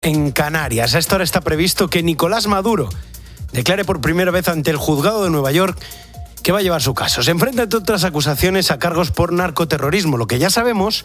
En Canarias, a esta hora está previsto que Nicolás Maduro declare por primera vez ante el juzgado de Nueva York que va a llevar su caso. Se enfrenta, entre otras acusaciones, a cargos por narcoterrorismo. Lo que ya sabemos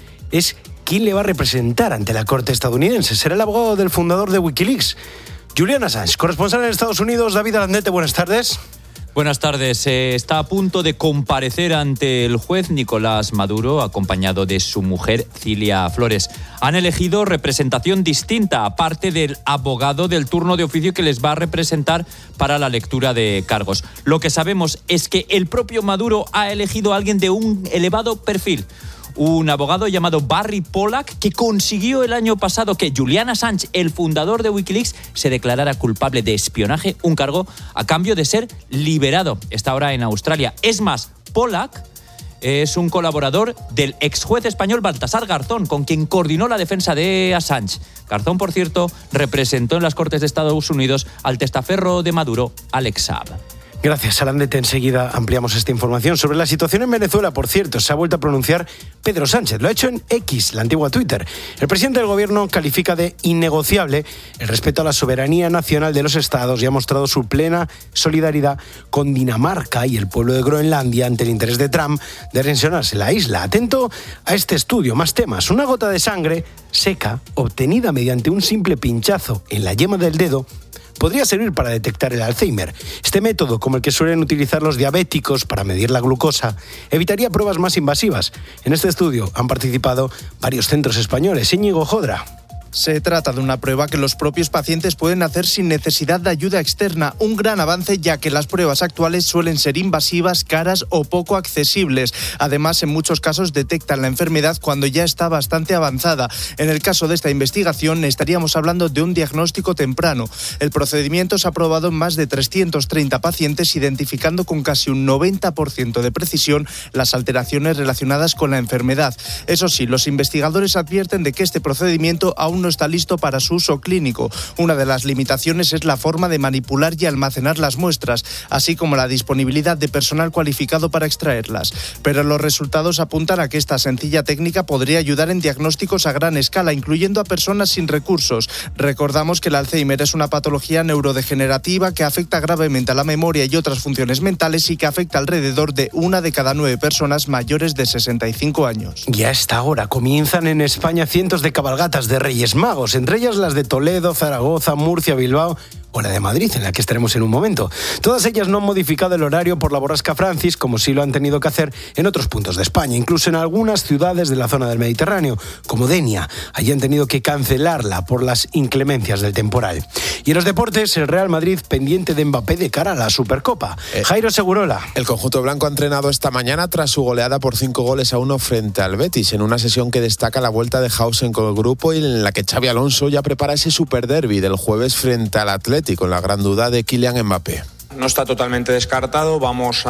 es quién le va a representar ante la corte estadounidense. Será el abogado del fundador de Wikileaks, Julian Assange. Corresponsal en Estados Unidos, David Alandete, buenas tardes. Buenas tardes. Está a punto de comparecer ante el juez Nicolás Maduro, acompañado de su mujer Cilia Flores. Han elegido representación distinta, aparte del abogado del turno de oficio que les va a representar para la lectura de cargos. Lo que sabemos es que el propio Maduro ha elegido a alguien de un elevado perfil. Un abogado llamado Barry Pollack, que consiguió el año pasado que Julian Assange, el fundador de Wikileaks, se declarara culpable de espionaje, un cargo a cambio de ser liberado. Está ahora en Australia. Es más, Pollack es un colaborador del ex juez español Baltasar Garzón, con quien coordinó la defensa de Assange. Garzón, por cierto, representó en las Cortes de Estados Unidos al testaferro de Maduro, Alex Saab. Gracias, Alandete. Enseguida ampliamos esta información. Sobre la situación en Venezuela, por cierto, se ha vuelto a pronunciar Pedro Sánchez. Lo ha hecho en X, la antigua Twitter. El presidente del gobierno califica de innegociable el respeto a la soberanía nacional de los estados y ha mostrado su plena solidaridad con Dinamarca y el pueblo de Groenlandia ante el interés de Trump de anexionarse la isla. Atento a este estudio. Más temas. Una gota de sangre seca, obtenida mediante un simple pinchazo en la yema del dedo, podría servir para detectar el Alzheimer. Este método, como el que suelen utilizar los diabéticos para medir la glucosa, evitaría pruebas más invasivas. En este estudio han participado varios centros españoles. Íñigo Jodra. Se trata de una prueba que los propios pacientes pueden hacer sin necesidad de ayuda externa, un gran avance ya que las pruebas actuales suelen ser invasivas, caras o poco accesibles. Además, en muchos casos detectan la enfermedad cuando ya está bastante avanzada. En el caso de esta investigación estaríamos hablando de un diagnóstico temprano. El procedimiento se ha probado en más de 330 pacientes, identificando con casi un 90% de precisión las alteraciones relacionadas con la enfermedad. Eso sí, los investigadores advierten de que este procedimiento aún no está listo para su uso clínico. Una de las limitaciones es la forma de manipular y almacenar las muestras, así como la disponibilidad de personal cualificado para extraerlas. Pero los resultados apuntan a que esta sencilla técnica podría ayudar en diagnósticos a gran escala, incluyendo a personas sin recursos. Recordamos que el Alzheimer es una patología neurodegenerativa que afecta gravemente a la memoria y otras funciones mentales y que afecta alrededor de 1 de cada 9 personas mayores de 65 años. Y a esta hora comienzan en España cientos de cabalgatas de Reyes Magos, entre ellas las de Toledo, Zaragoza, Murcia, Bilbao o la de Madrid, en la que estaremos en un momento. Todas ellas no han modificado el horario por la borrasca Francis, como sí lo han tenido que hacer en otros puntos de España, incluso en algunas ciudades de la zona del Mediterráneo, como Denia. Allí han tenido que cancelarla por las inclemencias del temporal. Y en los deportes, el Real Madrid pendiente de Mbappé de cara a la Supercopa. Jairo Segurola. El conjunto blanco ha entrenado esta mañana tras su goleada por 5-1 frente al Betis, en una sesión que destaca la vuelta de Hausen con el grupo y en la que Xabi Alonso ya prepara ese superderbi del jueves frente al Atlético, con la gran duda de Kylian Mbappé. No está totalmente descartado, vamos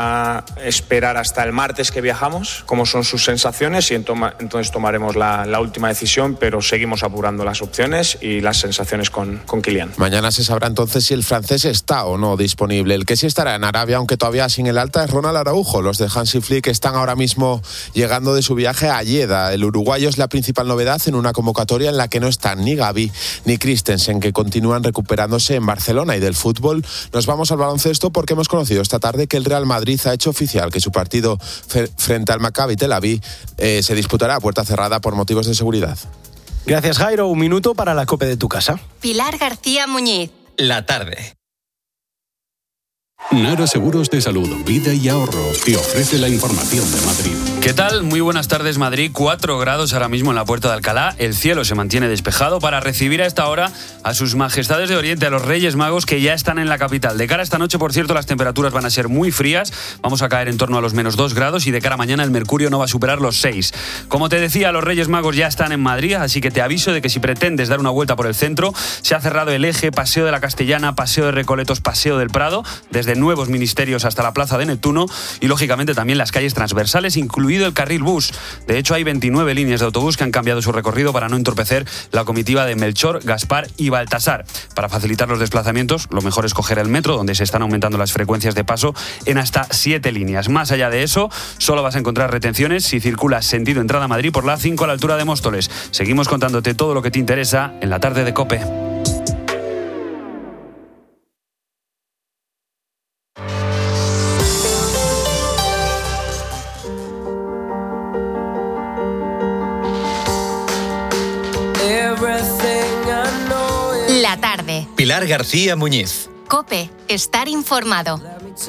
a esperar hasta el martes que viajamos, cómo son sus sensaciones y entonces tomaremos la última decisión, pero seguimos apurando las opciones y las sensaciones con Kylian. Mañana se sabrá entonces si el francés está o no disponible. El que sí estará en Arabia, aunque todavía sin el alta, es Ronald Araujo. Los de Hansi Flick están ahora mismo llegando de su viaje a Lleida. El uruguayo es la principal novedad en una convocatoria en la que no están ni Gavi ni Christensen, que continúan recuperándose en Barcelona. Y del fútbol nos vamos al baloncesto porque hemos conocido esta tarde que el Real Madrid ha hecho oficial que su partido frente al Maccabi Tel Aviv se disputará a puerta cerrada por motivos de seguridad. Gracias, Jairo. Un minuto para la COPE de tu casa. Pilar García Muñiz. La tarde. Nara Seguros de Salud, Vida y Ahorro te ofrece la información de Madrid. ¿Qué tal? Muy buenas tardes, Madrid. 4 grados ahora mismo en la Puerta de Alcalá. El cielo se mantiene despejado para recibir a esta hora a sus majestades de Oriente, a los Reyes Magos, que ya están en la capital. De cara a esta noche, por cierto, las temperaturas van a ser muy frías. Vamos a caer en torno a los -2 grados y de cara a mañana el mercurio no va a superar los 6. Como te decía, los Reyes Magos ya están en Madrid, así que te aviso de que si pretendes dar una vuelta por el centro, se ha cerrado el eje, Paseo de la Castellana, Paseo de Recoletos, Paseo del Prado. Desde desde nuevos ministerios hasta la Plaza de Neptuno y, lógicamente, también las calles transversales, incluido el carril bus. De hecho, hay 29 líneas de autobús que han cambiado su recorrido para no entorpecer la comitiva de Melchor, Gaspar y Baltasar. Para facilitar los desplazamientos, lo mejor es coger el metro, donde se están aumentando las frecuencias de paso en hasta 7 líneas. Más allá de eso, solo vas a encontrar retenciones si circulas sentido entrada a Madrid por la A5 a la altura de Móstoles. Seguimos contándote todo lo que te interesa en la tarde de COPE. La tarde. Pilar García Muñiz. COPE. Estar informado.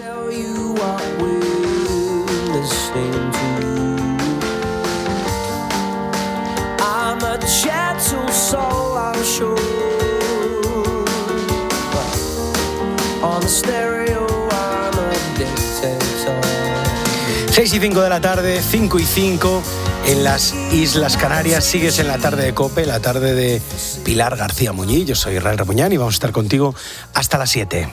Seis y 5 de la tarde, 5 y 5 en las Islas Canarias. Sigues en la tarde de COPE, la tarde de Pilar García Muñiz. Yo soy Israel Remuñán y vamos a estar contigo hasta las 7.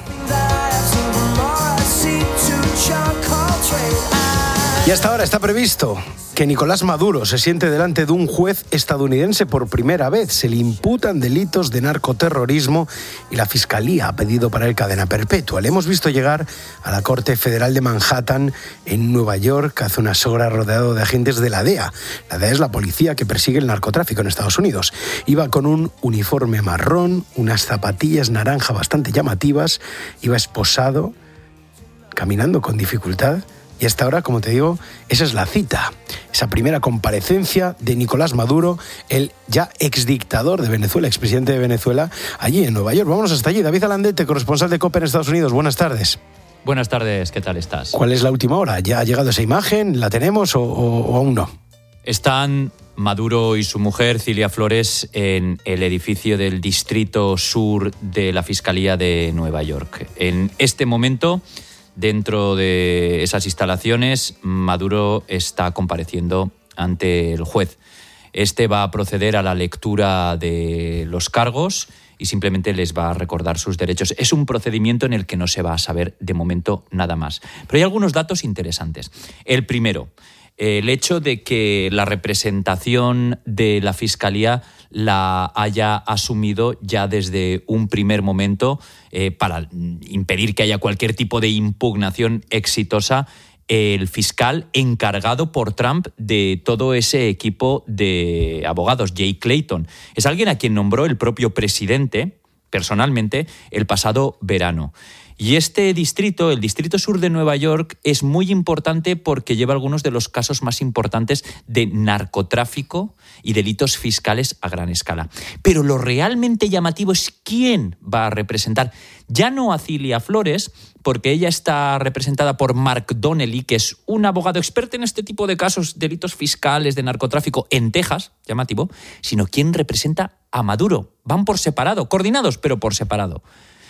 Y hasta ahora está previsto que Nicolás Maduro se siente delante de un juez estadounidense por primera vez. Se le imputan delitos de narcoterrorismo y la Fiscalía ha pedido para él cadena perpetua. Le hemos visto llegar a la Corte Federal de Manhattan en Nueva York hace unas horas rodeado de agentes de la DEA. La DEA es la policía que persigue el narcotráfico en Estados Unidos. Iba con un uniforme marrón, unas zapatillas naranja bastante llamativas, iba esposado, caminando con dificultad. Y hasta ahora, como te digo, esa es la cita. Esa primera comparecencia de Nicolás Maduro, el ya exdictador de Venezuela, expresidente de Venezuela, allí en Nueva York. Vámonos hasta allí. David Alandete, corresponsal de COPE en Estados Unidos. Buenas tardes. Buenas tardes, ¿qué tal estás? ¿Cuál es la última hora? ¿Ya ha llegado esa imagen? ¿La tenemos o aún no? Están Maduro y su mujer, Cilia Flores, en el edificio del Distrito Sur de la Fiscalía de Nueva York. En este momento, dentro de esas instalaciones, Maduro está compareciendo ante el juez. Este va a proceder a la lectura de los cargos y simplemente les va a recordar sus derechos. Es un procedimiento en el que no se va a saber de momento nada más. Pero hay algunos datos interesantes. El primero, el hecho de que la representación de la Fiscalía la haya asumido ya desde un primer momento para impedir que haya cualquier tipo de impugnación exitosa, el fiscal encargado por Trump de todo ese equipo de abogados, Jay Clayton. Es alguien a quien nombró el propio presidente, personalmente, el pasado verano. Y este distrito, el Distrito Sur de Nueva York, es muy importante porque lleva algunos de los casos más importantes de narcotráfico y delitos fiscales a gran escala. Pero lo realmente llamativo es quién va a representar, ya no a Cilia Flores, porque ella está representada por Mark Donnelly, que es un abogado experto en este tipo de casos, delitos fiscales, de narcotráfico en Texas, llamativo, sino quién representa a Maduro. Van por separado, coordinados, pero por separado.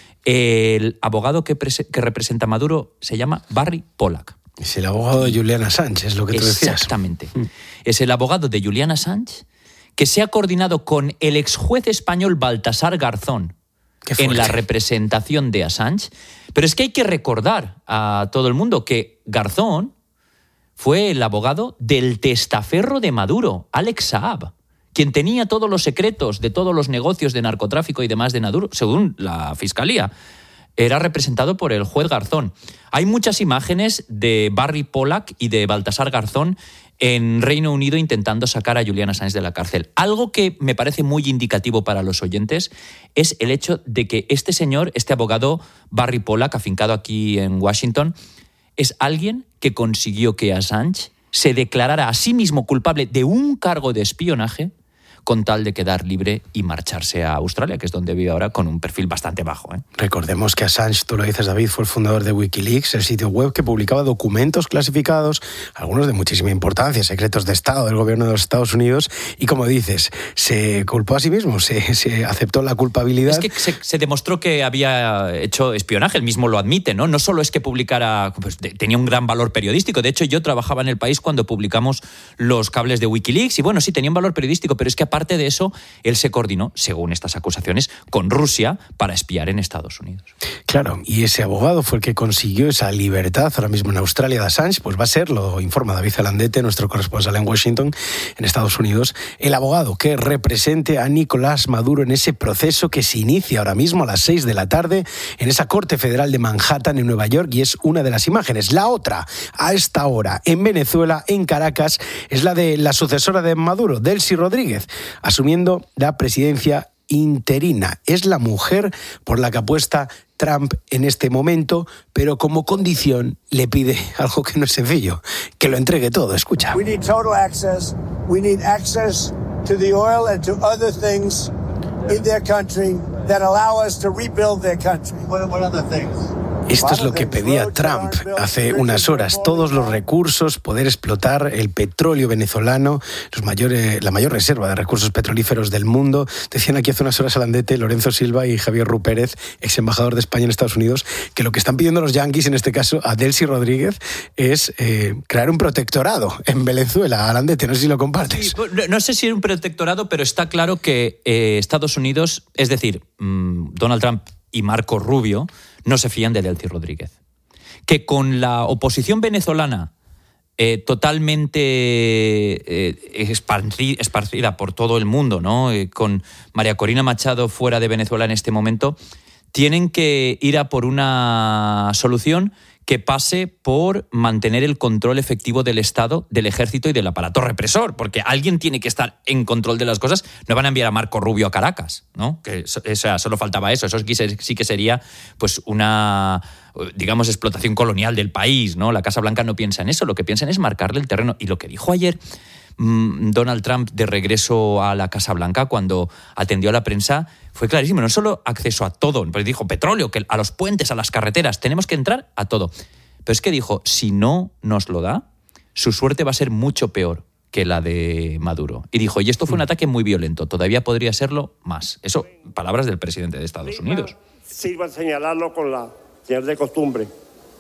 El abogado que representa a Maduro se llama Barry Pollack. Es el abogado de Julian Assange, es lo que tú decías. Exactamente. Es el abogado de Julian Assange que se ha coordinado con el exjuez español Baltasar Garzón en la representación de Assange. Pero es que hay que recordar a todo el mundo que Garzón fue el abogado del testaferro de Maduro, Alex Saab, quien tenía todos los secretos de todos los negocios de narcotráfico y demás de Maduro, según la Fiscalía. Era representado por el juez Garzón. Hay muchas imágenes de Barry Pollack y de Baltasar Garzón en Reino Unido intentando sacar a Julian Assange de la cárcel. Algo que me parece muy indicativo para los oyentes es el hecho de que este señor, este abogado Barry Pollack, afincado aquí en Washington, es alguien que consiguió que Assange se declarara a sí mismo culpable de un cargo de espionaje con tal de quedar libre y marcharse a Australia, que es donde vive ahora, con un perfil bastante bajo. Recordemos que Assange, tú lo dices, David, fue el fundador de Wikileaks, el sitio web que publicaba documentos clasificados, algunos de muchísima importancia, secretos de Estado del gobierno de los Estados Unidos, y como dices, se culpó a sí mismo, se aceptó la culpabilidad. Es que se demostró que había hecho espionaje, él mismo lo admite, ¿no? No solo es que publicara, pues, tenía un gran valor periodístico. De hecho, yo trabajaba en El País cuando publicamos los cables de Wikileaks, y bueno, sí, tenía un valor periodístico, pero es que aparte aparte de eso, él se coordinó, según estas acusaciones, con Rusia para espiar en Estados Unidos. Claro, y ese abogado fue el que consiguió esa libertad ahora mismo en Australia de Assange, pues va a ser, lo informa David Alandete, nuestro corresponsal en Washington, en Estados Unidos, el abogado que represente a Nicolás Maduro en ese proceso que se inicia ahora mismo a las 6 de la tarde en esa Corte Federal de Manhattan, en Nueva York, y es una de las imágenes. La otra, a esta hora, en Venezuela, en Caracas, es la de la sucesora de Maduro, Delcy Rodríguez, asumiendo la presidencia interina. Es la mujer por la que apuesta Trump en este momento, pero como condición le pide algo que no es sencillo, que lo entregue todo. Escucha. We need total access. We need access to the oil and to other things in their country that allow us to rebuild their country. What other things? Esto es lo que pedía Trump hace unas horas. Todos los recursos, poder explotar el petróleo venezolano, la mayor reserva de recursos petrolíferos del mundo. Decían aquí hace unas horas Alandete, Lorenzo Silva y Javier Rupérez, ex embajador de España en Estados Unidos, que lo que están pidiendo los yanquis, en este caso a Delcy Rodríguez, es crear un protectorado en Venezuela. Alandete, no sé si lo compartes. Sí, no sé si es un protectorado, pero está claro que Estados Unidos, es decir, Donald Trump y Marco Rubio, no se fían de Delcy Rodríguez. Que con la oposición venezolana totalmente esparcida por todo el mundo, ¿no? Con María Corina Machado fuera de Venezuela en este momento, tienen que ir a por una solución que pase por mantener el control efectivo del Estado, del ejército y del aparato represor, porque alguien tiene que estar en control de las cosas. No van a enviar a Marco Rubio a Caracas, ¿no? Solo faltaba eso. Eso sí que sería pues una, digamos, explotación colonial del país, ¿no? La Casa Blanca no piensa en eso, lo que piensan es marcarle el terreno. Y lo que dijo ayer Donald Trump de regreso a la Casa Blanca cuando atendió a la prensa fue clarísimo. No solo acceso a todo, pero dijo petróleo, a los puentes, a las carreteras, tenemos que entrar a todo. Pero es que dijo, si no nos lo da, su suerte va a ser mucho peor que la de Maduro. Y dijo, y esto fue un ataque muy violento, todavía podría serlo más. Eso, palabras del presidente de Estados Unidos. Sirva señalarlo con la señal de costumbre.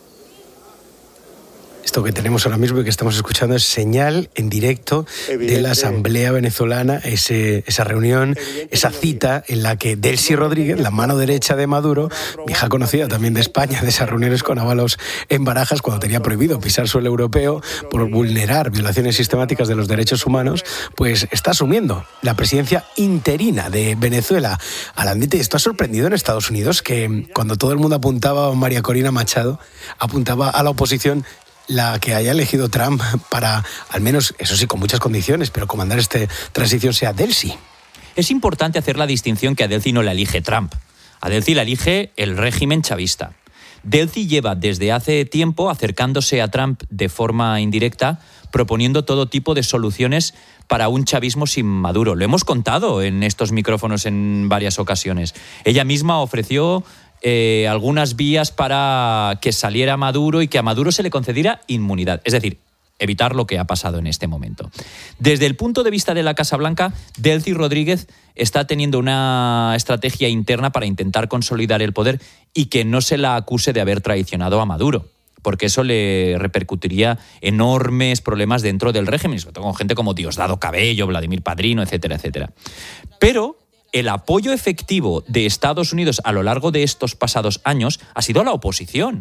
Esto que tenemos ahora mismo y que estamos escuchando es señal en directo de la Asamblea Venezolana, esa reunión, esa cita en la que Delcy Rodríguez, la mano derecha de Maduro, vieja conocida también de España, de esas reuniones con Ábalos en Barajas cuando tenía prohibido pisar suelo europeo por vulnerar violaciones sistemáticas de los derechos humanos, pues está asumiendo la presidencia interina de Venezuela. Alandete, esto ha sorprendido en Estados Unidos, que cuando todo el mundo apuntaba a María Corina Machado, apuntaba a la oposición, la que haya elegido Trump para, al menos, eso sí, con muchas condiciones, pero comandar esta transición sea Delcy. Es importante hacer la distinción que a Delcy no la elige Trump. A Delcy la elige el régimen chavista. Delcy lleva desde hace tiempo acercándose a Trump de forma indirecta, proponiendo todo tipo de soluciones para un chavismo sin Maduro. Lo hemos contado en estos micrófonos en varias ocasiones. Ella misma ofreció algunas vías para que saliera Maduro y que a Maduro se le concediera inmunidad. Es decir, evitar lo que ha pasado en este momento. Desde el punto de vista de la Casa Blanca, Delcy Rodríguez está teniendo una estrategia interna para intentar consolidar el poder y que no se la acuse de haber traicionado a Maduro, porque eso le repercutiría enormes problemas dentro del régimen, sobre todo con gente como Diosdado Cabello, Vladimir Padrino, etcétera, etcétera. Pero el apoyo efectivo de Estados Unidos a lo largo de estos pasados años ha sido a la oposición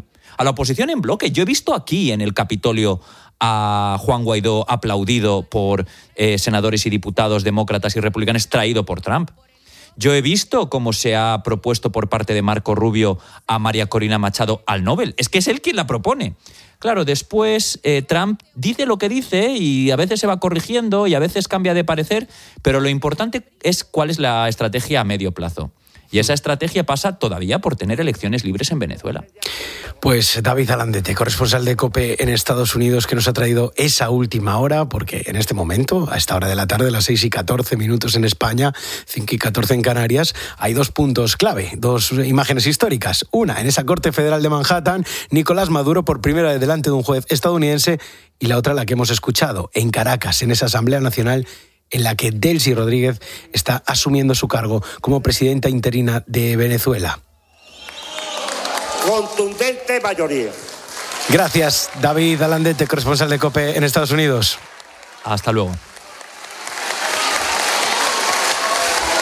en bloque. Yo he visto aquí en el Capitolio a Juan Guaidó aplaudido por senadores y diputados demócratas y republicanos, traído por Trump. Yo he visto cómo se ha propuesto por parte de Marco Rubio a María Corina Machado al Nobel. Es que es él quien la propone. Claro, después Trump dice lo que dice y a veces se va corrigiendo y a veces cambia de parecer, pero lo importante es cuál es la estrategia a medio plazo. Y esa estrategia pasa todavía por tener elecciones libres en Venezuela. Pues David Alandete, corresponsal de COPE en Estados Unidos, que nos ha traído esa última hora, porque en este momento, a esta hora de la tarde, las 6:14 en España, 5:14 en Canarias, hay dos puntos clave, dos imágenes históricas. Una, en esa Corte Federal de Manhattan, Nicolás Maduro por primera vez delante de un juez estadounidense, y la otra, la que hemos escuchado, en Caracas, en esa Asamblea Nacional, en la que Delcy Rodríguez está asumiendo su cargo como presidenta interina de Venezuela. Contundente mayoría. Gracias, David Alandete, corresponsal de COPE en Estados Unidos. Hasta luego.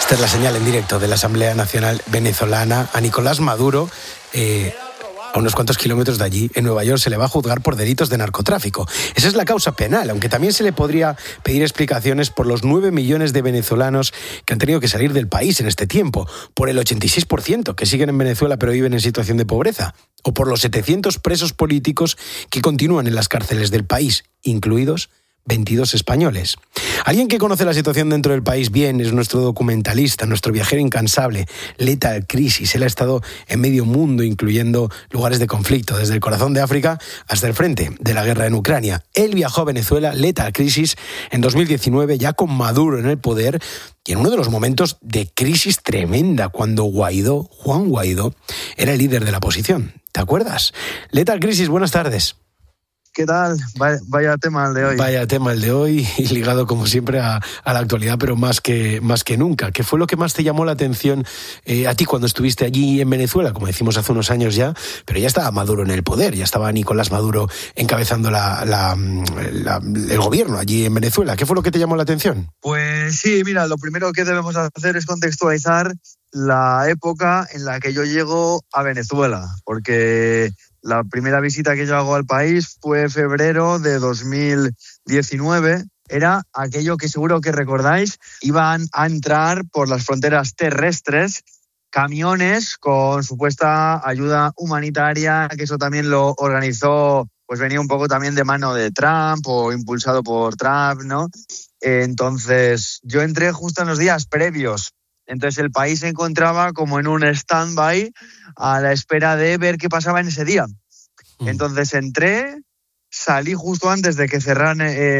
Esta es la señal en directo de la Asamblea Nacional Venezolana. A Nicolás Maduro, a unos cuantos kilómetros de allí, en Nueva York, se le va a juzgar por delitos de narcotráfico. Esa es la causa penal, aunque también se le podría pedir explicaciones por los 9 millones de venezolanos que han tenido que salir del país en este tiempo, por el 86% que siguen en Venezuela pero viven en situación de pobreza, o por los 700 presos políticos que continúan en las cárceles del país, incluidos 22 españoles. Alguien que conoce la situación dentro del país bien es nuestro documentalista, nuestro viajero incansable, Lethal Crisis. Él ha estado en medio mundo, incluyendo lugares de conflicto, desde el corazón de África hasta el frente de la guerra en Ucrania. Él viajó a Venezuela, Lethal Crisis, en 2019, ya con Maduro en el poder, y en uno de los momentos de crisis tremenda, cuando Juan Guaidó, era el líder de la oposición. ¿Te acuerdas? Lethal Crisis, buenas tardes. ¿Qué tal? Vaya tema el de hoy. Vaya tema el de hoy, y ligado como siempre a la actualidad, pero más que nunca. ¿Qué fue lo que más te llamó la atención a ti cuando estuviste allí en Venezuela? Como decimos hace unos años ya, pero ya estaba Maduro en el poder, ya estaba Nicolás Maduro encabezando el gobierno allí en Venezuela. ¿Qué fue lo que te llamó la atención? Pues sí, mira, lo primero que debemos hacer es contextualizar la época en la que yo llego a Venezuela, porque la primera visita que yo hago al país fue febrero de 2019. Era aquello que seguro que recordáis. Iban a entrar por las fronteras terrestres camiones con supuesta ayuda humanitaria, que eso también lo organizó, pues venía un poco también de mano de Trump o impulsado por Trump, ¿no? Entonces yo entré justo en los días previos. Entonces el país se encontraba como en un stand-by a la espera de ver qué pasaba en ese día. Entonces entré, salí justo antes de que cerraran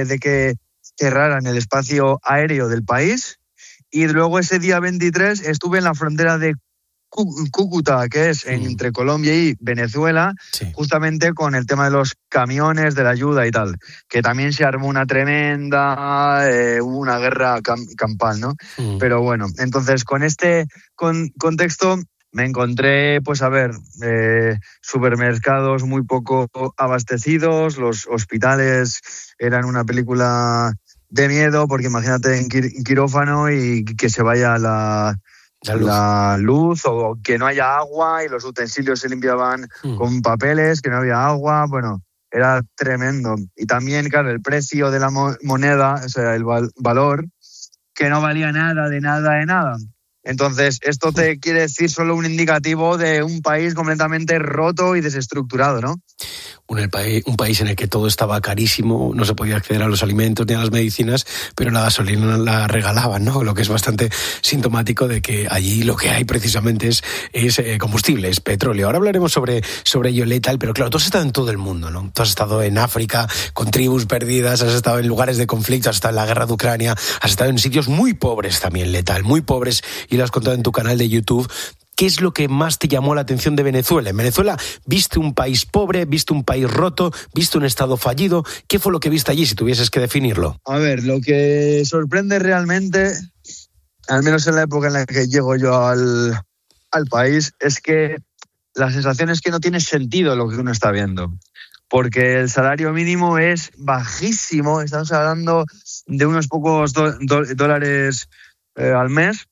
el espacio aéreo del país, y luego ese día 23 estuve en la frontera de Cúcuta, que es entre Colombia y Venezuela, justamente con el tema de los camiones, de la ayuda y tal, que también se armó una tremenda, hubo una guerra campal, ¿no? Pero bueno, entonces con este contexto me encontré, pues a ver, supermercados muy poco abastecidos, los hospitales eran una película de miedo, porque imagínate en quirófano y que se vaya la luz, o que no haya agua y los utensilios se limpiaban con papeles, que no había agua, bueno, era tremendo. Y también, claro, el precio de la moneda, o sea, el valor, que no valía nada, de nada. Entonces, esto te quiere decir solo un indicativo de un país completamente roto y desestructurado, ¿no? Un país en el que todo estaba carísimo, no se podía acceder a los alimentos ni a las medicinas, pero la gasolina la regalaban, ¿no? Lo que es bastante sintomático de que allí lo que hay precisamente es combustible, es petróleo. Ahora hablaremos sobre ello, Lethal, pero claro, tú has estado en todo el mundo, ¿no? Tú has estado en África con tribus perdidas, has estado en lugares de conflicto, has estado en la guerra de Ucrania, has estado en sitios muy pobres también, Lethal, muy pobres, y lo has contado en tu canal de YouTube. ¿Qué es lo que más te llamó la atención de Venezuela? En Venezuela, ¿viste un país pobre, viste un país roto, viste un estado fallido? ¿Qué fue lo que viste allí, si tuvieses que definirlo? A ver, lo que sorprende realmente, al menos en la época en la que llego yo al país, es que la sensación es que no tiene sentido lo que uno está viendo. Porque el salario mínimo es bajísimo, estamos hablando de unos pocos dólares al mes,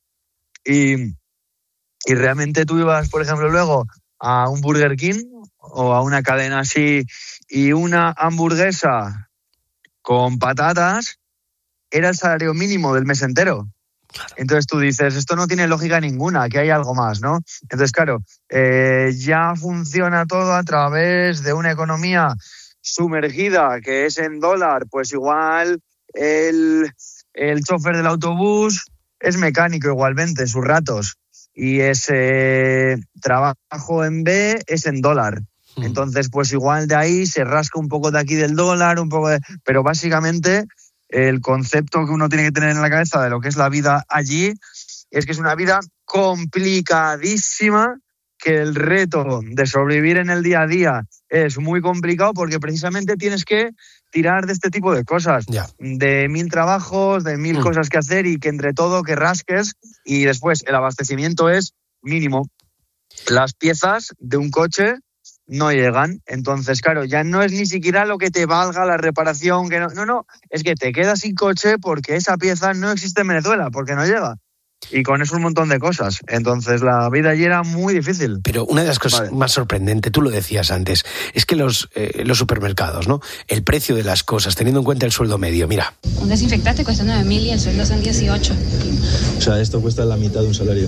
y realmente tú ibas, por ejemplo, luego a un Burger King o a una cadena así, y una hamburguesa con patatas era el salario mínimo del mes entero. Entonces tú dices, esto no tiene lógica ninguna, que hay algo más, ¿no? Entonces, claro, ya funciona todo a través de una economía sumergida, que es en dólar. Pues igual el chofer del autobús es mecánico igualmente, sus ratos, y ese trabajo en B es en dólar. Entonces, pues igual de ahí se rasca un poco de aquí del dólar, pero básicamente el concepto que uno tiene que tener en la cabeza de lo que es la vida allí es que es una vida complicadísima, que el reto de sobrevivir en el día a día es muy complicado, porque precisamente tienes que tirar de este tipo de cosas, de 1000 trabajos, de 1000 cosas que hacer, y que entre todo que rasques, y después el abastecimiento es mínimo. Las piezas de un coche no llegan, entonces claro, ya no es ni siquiera lo que te valga la reparación, que no, es que te quedas sin coche porque esa pieza no existe en Venezuela, porque no llega. Y con eso un montón de cosas. Entonces la vida allí era muy difícil. Pero una de las cosas más sorprendentes, tú lo decías antes, es que los supermercados, ¿no? El precio de las cosas, teniendo en cuenta el sueldo medio, mira. Un desinfectante cuesta 9.000 y el sueldo son 18. O sea, esto cuesta la mitad de un salario.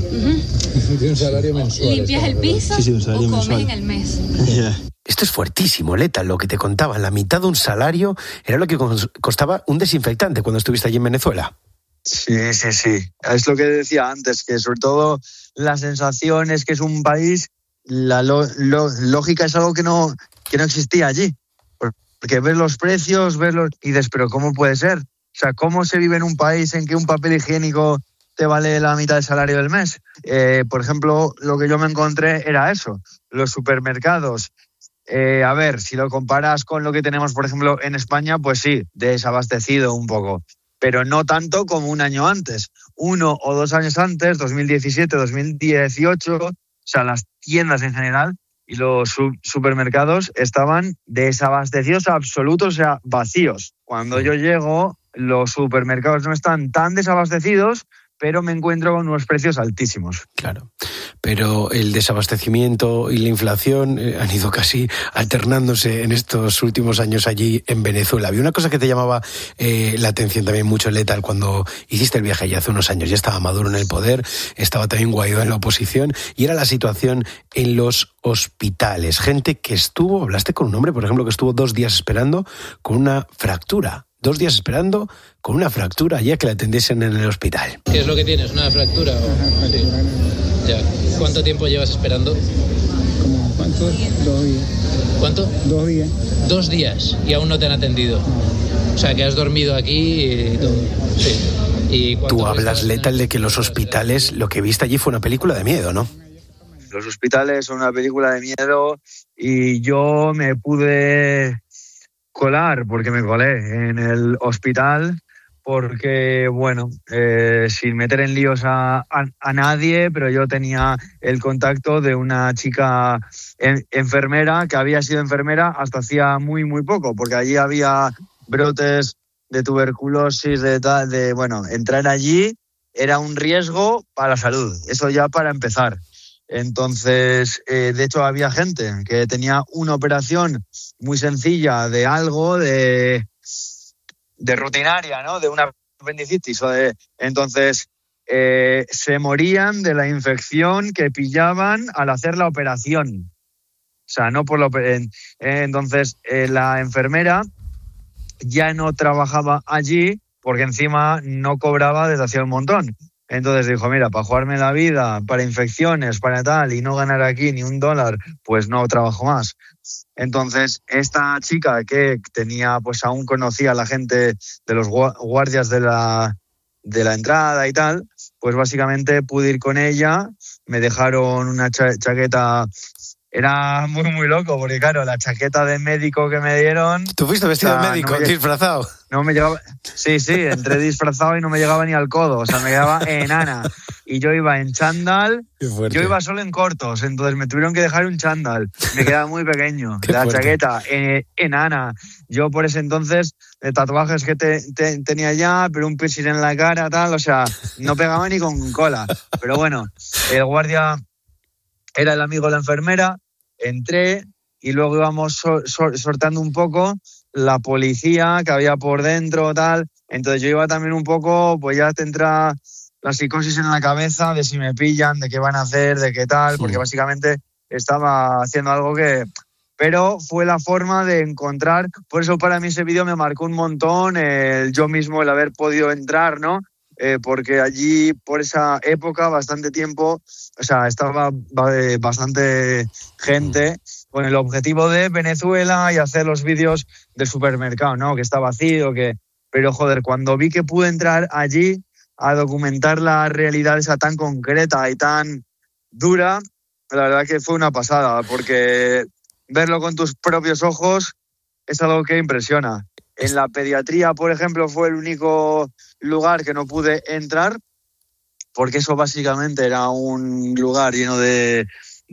De un salario mensual. ¿Limpias el piso un salario o comes mensual en el mes? Yeah. Esto es fuertísimo, Leta, lo que te contaban. La mitad de un salario era lo que costaba un desinfectante cuando estuviste allí en Venezuela. Sí. Es lo que decía antes, que sobre todo la sensación es que es un país, la lógica es algo que no existía allí. Porque ves los precios, y dices, pero ¿cómo puede ser? O sea, ¿cómo se vive en un país en que un papel higiénico te vale la mitad del salario del mes? Por ejemplo, lo que yo me encontré era eso, los supermercados. A ver, si lo comparas con lo que tenemos, por ejemplo, en España, pues sí, desabastecido un poco. Pero no tanto como un año antes. 1 o 2 años antes, 2017, 2018, o sea, las tiendas en general y los supermercados estaban desabastecidos absolutos, o sea, vacíos. Cuando yo llego, los supermercados no están tan desabastecidos, pero me encuentro con unos precios altísimos. Claro, pero el desabastecimiento y la inflación han ido casi alternándose en estos últimos años allí en Venezuela. Había una cosa que te llamaba la atención también mucho, Letal, cuando hiciste el viaje allí hace unos años. Ya estaba Maduro en el poder, estaba también Guaidó en la oposición, y era la situación en los hospitales. Gente que hablaste con un hombre, por ejemplo, que estuvo 2 días esperando con una fractura. 2 días esperando con una fractura ya que la atendiesen en el hospital. ¿Qué es lo que tienes? ¿Una fractura? Sí. Ya. ¿Cuánto tiempo llevas esperando? ¿Cuánto? 2 días. ¿Cuánto? 2 días. 2 días y aún no te han atendido. O sea, que has dormido aquí y todo. Sí. ¿Y tú hablas, Letal, de que los hospitales, lo que viste allí fue una película de miedo, ¿no? Los hospitales son una película de miedo y yo me pude colar, porque me colé en el hospital, porque, bueno, sin meter en líos a nadie, pero yo tenía el contacto de una chica enfermera, que había sido enfermera hasta hacía muy, muy poco, porque allí había brotes de tuberculosis, bueno, entrar allí era un riesgo para la salud, eso ya para empezar. Entonces, de hecho, había gente que tenía una operación muy sencilla de algo, de rutinaria, ¿no? De una apendicitis. Entonces, se morían de la infección que pillaban al hacer la operación. O sea, no por la operación. Entonces, la enfermera ya no trabajaba allí porque encima no cobraba desde hacía un montón. Entonces dijo, mira, para jugarme la vida, para infecciones, para tal, y no ganar aquí ni $1, pues no trabajo más. Entonces, esta chica que tenía, pues aún conocía a la gente de los guardias de la entrada y tal, pues básicamente pude ir con ella, me dejaron una chaqueta. Era muy, muy loco, porque claro, la chaqueta de médico que me dieron... ¿Tú fuiste vestido de médico, disfrazado? No me llegaba... Sí, entré disfrazado y no me llegaba ni al codo, o sea, me llegaba enana. Y yo iba en chándal, yo iba solo en cortos, entonces me tuvieron que dejar un chándal. Me quedaba muy pequeño. La chaqueta, enana. Yo por ese entonces, de tatuajes que tenía ya, pero un piercing en la cara, tal, o sea, no pegaba ni con cola. Pero bueno, el guardia era el amigo de la enfermera. Entré y luego íbamos sorteando un poco la policía que había por dentro, tal. Entonces yo iba también un poco, pues ya te entra la psicosis en la cabeza de si me pillan, de qué van a hacer, de qué tal, porque básicamente estaba haciendo algo que... Pero fue la forma de encontrar, por eso para mí ese vídeo me marcó un montón, yo mismo el haber podido entrar, ¿no? Porque allí por esa época, bastante tiempo, o sea, estaba bastante gente con el objetivo de Venezuela y hacer los vídeos del supermercado, ¿no? Que está vacío, pero joder, cuando vi que pude entrar allí a documentar la realidad esa tan concreta y tan dura, la verdad que fue una pasada, porque verlo con tus propios ojos es algo que impresiona. En la pediatría, por ejemplo, fue el único lugar que no pude entrar, porque eso básicamente era un lugar lleno de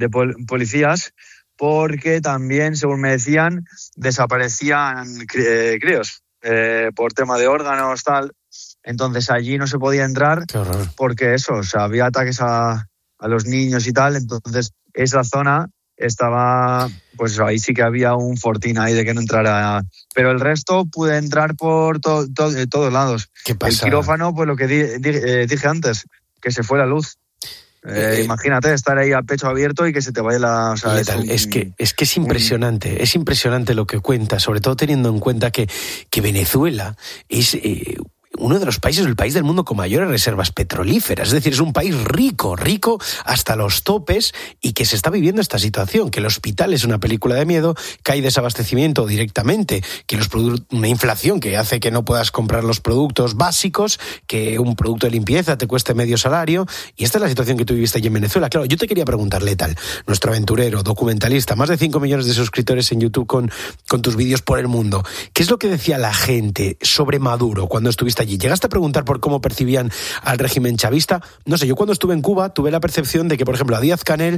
policías, porque también, según me decían, desaparecían críos por tema de órganos, tal. Entonces allí no se podía entrar porque eso, o sea, había ataques a los niños y tal. Entonces esa zona estaba, pues ahí sí que había un fortín ahí de que no entrara. Pero el resto pude entrar por todos lados. ¿Qué pasa? El quirófano, pues lo que dije antes, que se fue la luz. Imagínate estar ahí a pecho abierto y que se te vaya la... O sea, es que es impresionante, es impresionante lo que cuenta, sobre todo teniendo en cuenta que Venezuela es... uno de los países, el país del mundo con mayores reservas petrolíferas. Es decir, es un país rico hasta los topes y que se está viviendo esta situación, que el hospital es una película de miedo, que hay desabastecimiento directamente, que una inflación que hace que no puedas comprar los productos básicos, que un producto de limpieza te cueste medio salario, y esta es la situación que tú viviste allí en Venezuela. Claro, yo te quería preguntar, Letal, nuestro aventurero, documentalista, más de 5 millones de suscriptores en YouTube con tus vídeos por el mundo. ¿Qué es lo que decía la gente sobre Maduro cuando estuviste allí? ¿Llegaste a preguntar por cómo percibían al régimen chavista? No sé, yo cuando estuve en Cuba tuve la percepción de que, por ejemplo, a Díaz-Canel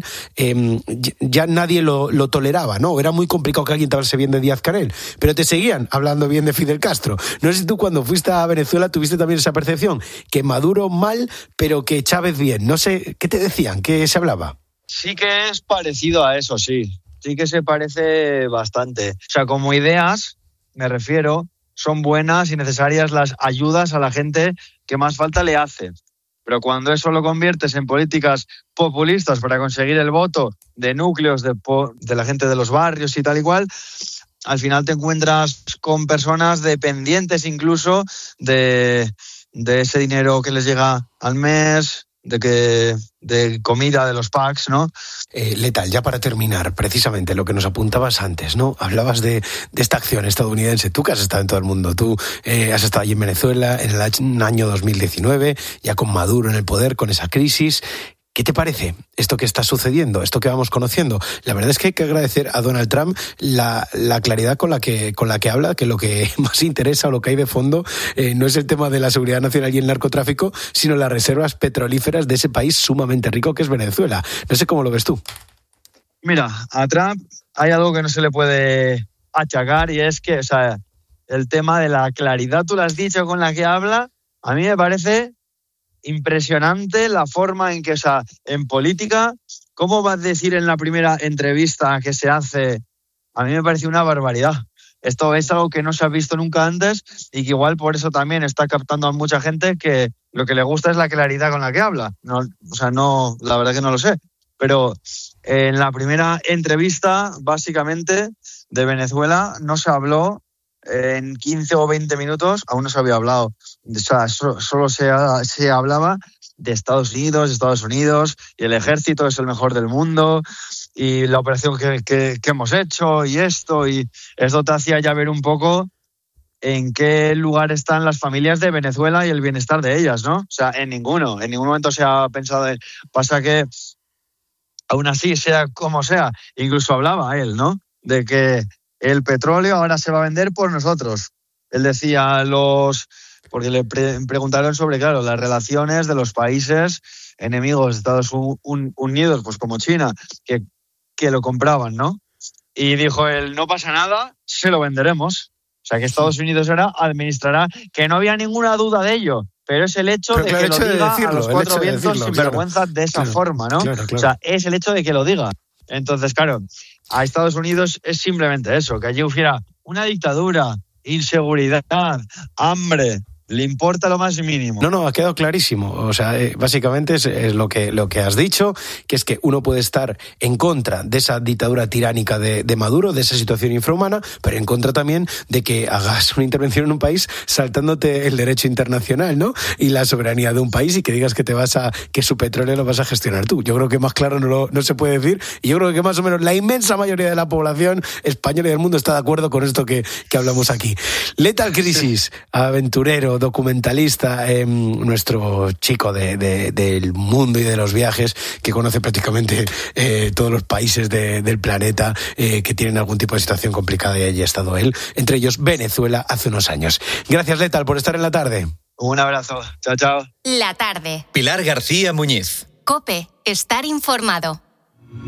ya nadie lo toleraba, ¿no? Era muy complicado que alguien te hablase bien de Díaz-Canel, pero te seguían hablando bien de Fidel Castro. No sé si tú cuando fuiste a Venezuela tuviste también esa percepción, que Maduro mal, pero que Chávez bien. No sé, ¿qué te decían? ¿Qué se hablaba? Sí que es parecido a eso, sí. Sí que se parece bastante. O sea, como ideas, me refiero... son buenas y necesarias las ayudas a la gente que más falta le hace. Pero cuando eso lo conviertes en políticas populistas para conseguir el voto de núcleos de la gente de los barrios y tal y cual, al final te encuentras con personas dependientes incluso de ese dinero que les llega al mes, de comida de los packs, ¿no? Letal, ya para terminar, precisamente lo que nos apuntabas antes, ¿no? Hablabas de esta acción estadounidense. Tú que has estado en todo el mundo, tú has estado allí en Venezuela en el año 2019, ya con Maduro en el poder, con esa crisis. ¿Qué te parece esto que está sucediendo, esto que vamos conociendo? La verdad es que hay que agradecer a Donald Trump la claridad con la que habla, que lo que más interesa o lo que hay de fondo no es el tema de la seguridad nacional y el narcotráfico, sino las reservas petrolíferas de ese país sumamente rico que es Venezuela. No sé cómo lo ves tú. Mira, a Trump hay algo que no se le puede achacar y es que, o sea, el tema de la claridad, tú lo has dicho, con la que habla, a mí me parece... impresionante la forma en que, o sea, en política, ¿cómo va a decir en la primera entrevista que se hace? A mí me parece una barbaridad. Esto es algo que no se ha visto nunca antes y que igual por eso también está captando a mucha gente que lo que le gusta es la claridad con la que habla. No, o sea, no, la verdad que no lo sé. Pero en la primera entrevista, básicamente, de Venezuela, no se habló en 15 o 20 minutos, aún no se había hablado. O sea, solo se hablaba de Estados Unidos, y el ejército es el mejor del mundo, y la operación que hemos hecho, y esto te hacía ya ver un poco en qué lugar están las familias de Venezuela y el bienestar de ellas, ¿no? O sea, en ningún momento se ha pensado pasa que, aún así, sea como sea, incluso hablaba él, ¿no? De que el petróleo ahora se va a vender por nosotros. Él decía porque le preguntaron sobre, claro, las relaciones de los países enemigos de Estados Unidos, pues como China, que lo compraban, ¿no? Y dijo él, no pasa nada, se lo venderemos. O sea, que Estados Unidos ahora administrará, que no había ninguna duda de ello, pero es el hecho de que lo diga a los cuatro vientos sin vergüenza de esa forma, ¿no? Claro. O sea, es el hecho de que lo diga. Entonces, claro, a Estados Unidos es simplemente eso, que allí hubiera una dictadura, inseguridad, hambre, le importa lo más mínimo. No, ha quedado clarísimo. O sea, básicamente es lo que has dicho, que es que uno puede estar en contra de esa dictadura tiránica de Maduro, de esa situación infrahumana, pero en contra también de que hagas una intervención en un país saltándote el derecho internacional, ¿no? Y la soberanía de un país, y que digas que su petróleo lo vas a gestionar tú. Yo creo que más claro no se puede decir, y yo creo que más o menos la inmensa mayoría de la población española y del mundo está de acuerdo con esto que hablamos aquí. Lethal Crisis, aventurero, documentalista, nuestro chico del mundo y de los viajes, que conoce prácticamente todos los países del planeta que tienen algún tipo de situación complicada, y allí ha estado él, entre ellos Venezuela, hace unos años. Gracias, Lethal, por estar en La Tarde. Un abrazo. Chao, chao. La Tarde. Pilar García Muñiz. COPE. Estar informado.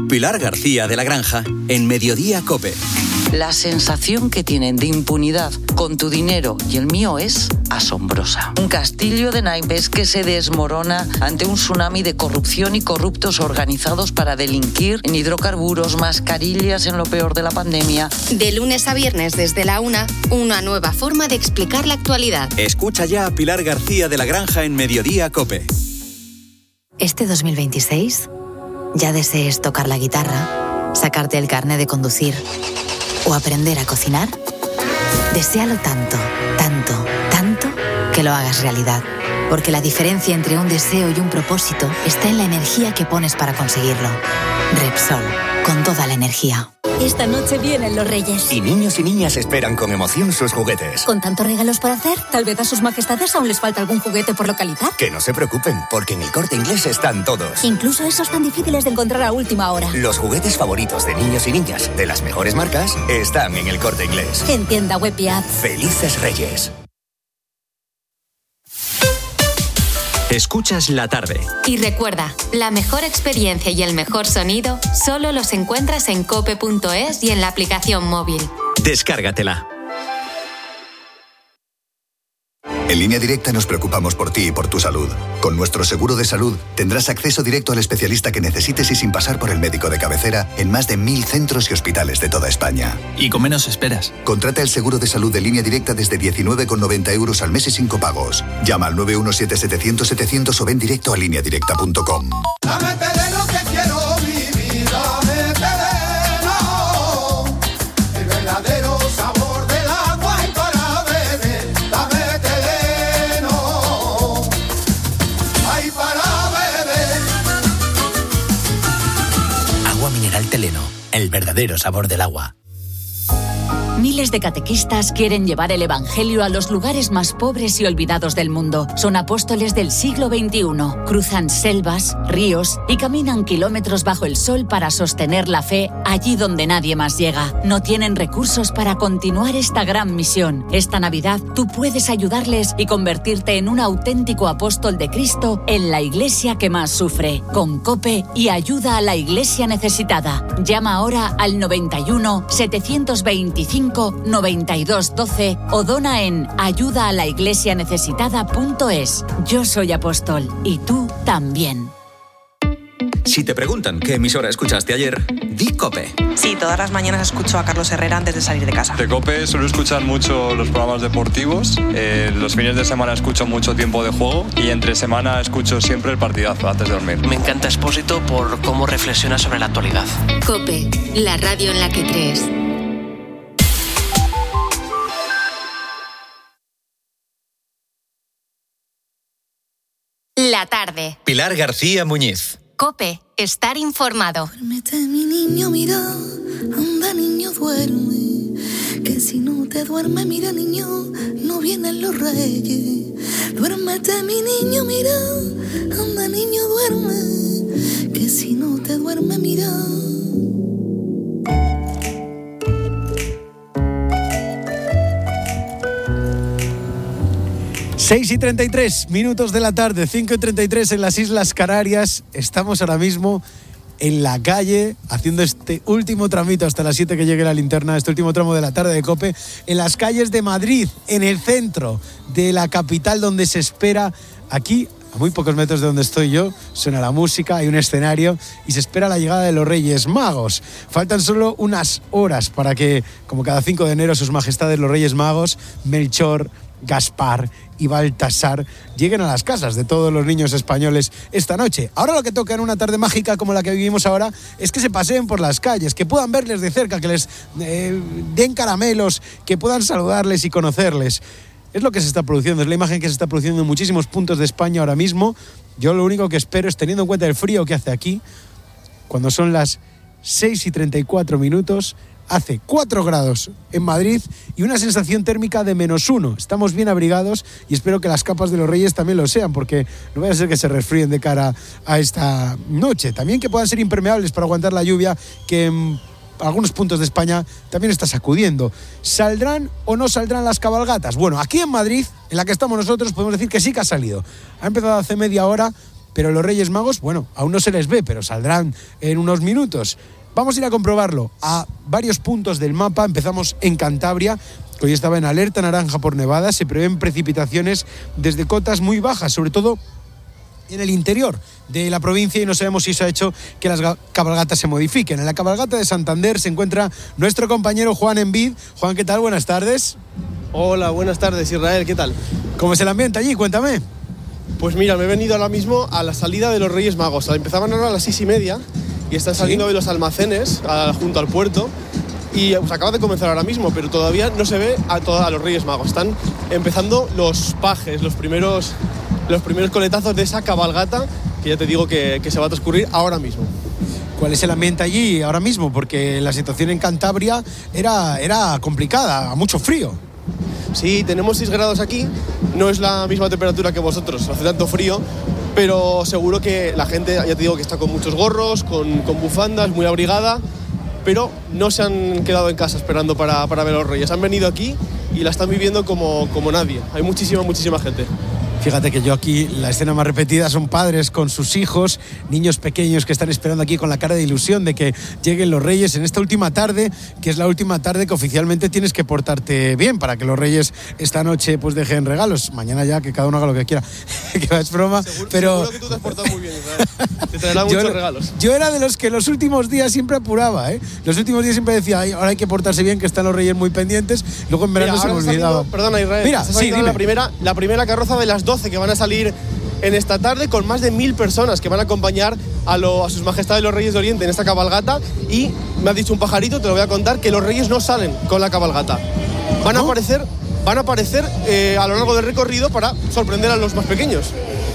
Pilar García de la Granja, en Mediodía COPE. La sensación que tienen de impunidad con tu dinero y el mío es asombrosa. Un castillo de naipes que se desmorona ante un tsunami de corrupción y corruptos organizados para delinquir en hidrocarburos, mascarillas en lo peor de la pandemia. De lunes a viernes desde la 1, una nueva forma de explicar la actualidad. Escucha ya a Pilar García de la Granja en Mediodía COPE. Este 2026, ya desees tocar la guitarra, sacarte el carnet de conducir o aprender a cocinar, deséalo tanto, tanto, tanto que lo hagas realidad. Porque la diferencia entre un deseo y un propósito está en la energía que pones para conseguirlo. Repsol, con toda la energía. Esta noche vienen los Reyes. Y niños y niñas esperan con emoción sus juguetes. Con tantos regalos para hacer, tal vez a sus majestades aún les falta algún juguete por localizar. Que no se preocupen, porque en el Corte Inglés están todos. Incluso esos tan difíciles de encontrar a última hora. Los juguetes favoritos de niños y niñas de las mejores marcas están en el Corte Inglés. En tienda web y app. ¡Felices Reyes! Escuchas La Tarde. Y recuerda, la mejor experiencia y el mejor sonido solo los encuentras en cope.es y en la aplicación móvil. Descárgatela. En Línea Directa nos preocupamos por ti y por tu salud. Con nuestro seguro de salud tendrás acceso directo al especialista que necesites y sin pasar por el médico de cabecera en más de 1.000 centros y hospitales de toda España. Y con menos esperas. Contrata el seguro de salud de Línea Directa desde 19,90 € al mes y sin copagos. Llama al 917-700-700 o ven directo a lineadirecta.com. Dame terreno que quiero vivir, dame terreno, el verdadero sabor del agua y para beber, dame terreno, ay para beber. Agua mineral Teleno, el verdadero sabor del agua. Miles de catequistas quieren llevar el Evangelio a los lugares más pobres y olvidados del mundo. Son apóstoles del siglo XXI. Cruzan selvas, ríos y caminan kilómetros bajo el sol para sostener la fe allí donde nadie más llega. No tienen recursos para continuar esta gran misión. Esta Navidad tú puedes ayudarles y convertirte en un auténtico apóstol de Cristo en la iglesia que más sufre. Con COPE y ayuda a la iglesia necesitada. Llama ahora al 91 725 9212 o dona en ayudaalaiglesianecesitada.es. Yo soy apóstol y tú también. Si te preguntan qué emisora escuchaste ayer, di COPE. Sí, todas las mañanas escucho a Carlos Herrera antes de salir de casa. De COPE suelo escuchar mucho los programas deportivos, los fines de semana escucho mucho Tiempo de Juego y entre semana escucho siempre el partidazo antes de dormir. Me encanta Expósito por cómo reflexiona sobre la actualidad. COPE, la radio en la que crees. La tarde. Pilar García Muñiz. COPE, estar informado. Duérmete, mi niño, mira, anda niño, duerme, que si no te duerme, mira niño, no vienen los reyes. Duérmete, mi niño, mira, anda niño, duerme, que si no te duerme, mira. 6:33 de la tarde, 5:33 en las Islas Canarias. Estamos ahora mismo en la calle haciendo este último tramito hasta las 7 que llegue la linterna, este último tramo de la tarde de COPE, en las calles de Madrid, en el centro de la capital, donde se espera aquí, a muy pocos metros de donde estoy yo, suena la música, hay un escenario y se espera la llegada de los Reyes Magos. Faltan solo unas horas para que, como cada 5 de enero, sus majestades los Reyes Magos, Melchor, Gaspar y Baltasar, lleguen a las casas de todos los niños españoles esta noche. Ahora lo que toca en una tarde mágica como la que vivimos ahora es que se paseen por las calles, que puedan verles de cerca, que les den caramelos, que puedan saludarles y conocerles. Es lo que se está produciendo, es la imagen que se está produciendo en muchísimos puntos de España ahora mismo. Yo lo único que espero es, teniendo en cuenta el frío que hace aquí, cuando son las 6:34, hace 4 grados en Madrid y una sensación térmica de -1. Estamos bien abrigados y espero que las capas de los Reyes también lo sean, porque no vaya a ser que se resfríen de cara a esta noche. También que puedan ser impermeables para aguantar la lluvia que en algunos puntos de España también está sacudiendo. ¿Saldrán o no saldrán las cabalgatas? Bueno, aquí en Madrid, en la que estamos nosotros, podemos decir que sí que ha salido. Ha empezado hace media hora pero los Reyes Magos, bueno, aún no se les ve, pero saldrán en unos minutos. Vamos a ir a comprobarlo a varios puntos del mapa. Empezamos en Cantabria, que hoy estaba en alerta naranja por nevadas. Se prevén precipitaciones desde cotas muy bajas, sobre todo en el interior de la provincia, y no sabemos si eso ha hecho que las cabalgatas se modifiquen. En la cabalgata de Santander se encuentra nuestro compañero Juan Envid. Juan, ¿qué tal? Buenas tardes. Hola, buenas tardes, Israel, ¿qué tal? ¿Cómo es el ambiente allí? Cuéntame. Pues mira, me he venido ahora mismo a la salida de los Reyes Magos. Empezaban ahora a las 6:30 y están saliendo de los almacenes junto al puerto. Y pues acaba de comenzar ahora mismo, pero todavía no se ve a los Reyes Magos. Están empezando los pajes, los primeros coletazos de esa cabalgata, que ya te digo que se va a transcurrir ahora mismo. ¿Cuál es el ambiente allí ahora mismo? Porque la situación en Cantabria era complicada, mucho frío. Sí, tenemos 6 grados aquí, no es la misma temperatura que vosotros, no hace tanto frío, pero seguro que la gente, ya te digo, que está con muchos gorros, con bufandas, muy abrigada, pero no se han quedado en casa esperando para ver a los Reyes. Han venido aquí y la están viviendo como nadie. Hay muchísima gente. Fíjate que yo aquí, la escena más repetida son padres con sus hijos, niños pequeños que están esperando aquí con la cara de ilusión de que lleguen los Reyes en esta última tarde, que es la última tarde que oficialmente tienes que portarte bien para que los Reyes esta noche pues dejen regalos. Mañana ya que cada uno haga lo que quiera, que es broma, pero... Seguro que tú te has portado muy bien, Israel. Te traerán muchos regalos. Yo era de los que los últimos días siempre apuraba, ¿eh? Los últimos días siempre decía, ahora hay que portarse bien, que están los Reyes muy pendientes. Luego en verano se me olvidaba. Perdona, Israel. Mira, sí, dime. La primera carroza de las 12 que van a salir en esta tarde, con más de 1000 personas que van a acompañar a sus majestades los Reyes de Oriente en esta cabalgata. Y me ha dicho un pajarito, te lo voy a contar, que los Reyes no salen con la cabalgata. Van a aparecer a lo largo del recorrido para sorprender a los más pequeños.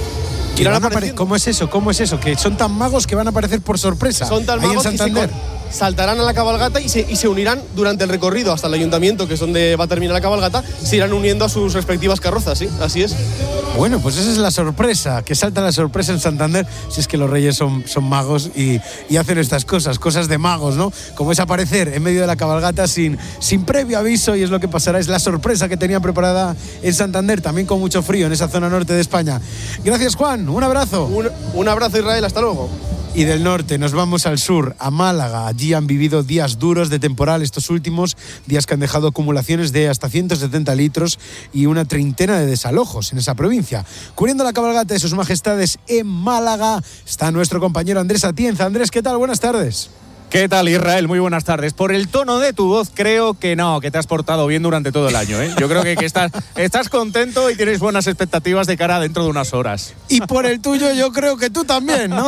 ¿Cómo es eso? Que son tan magos que van a aparecer por sorpresa. Son tan magos que saltarán a la cabalgata y se unirán durante el recorrido hasta el ayuntamiento, que es donde va a terminar la cabalgata. Se irán uniendo a sus respectivas carrozas, sí, así es. Bueno, pues esa es la sorpresa, que salta la sorpresa en Santander, si es que los Reyes son magos y hacen estas cosas de magos, ¿no? Como es aparecer en medio de la cabalgata sin previo aviso, y es lo que pasará, es la sorpresa que tenían preparada en Santander, también con mucho frío en esa zona norte de España. Gracias, Juan, un abrazo. Un abrazo, Israel, hasta luego. Y del norte nos vamos al sur, a Málaga. Allí han vivido días duros de temporal estos últimos días, que han dejado acumulaciones de hasta 170 litros y una treintena de desalojos en esa provincia. Cubriendo la cabalgata de sus majestades en Málaga está nuestro compañero Andrés Atienza. Andrés, ¿qué tal? Buenas tardes. ¿Qué tal, Israel? Muy buenas tardes. Por el tono de tu voz creo que no, que te has portado bien durante todo el año, ¿eh? Yo creo que estás contento y tienes buenas expectativas de cara dentro de unas horas. Y por el tuyo yo creo que tú también, ¿no?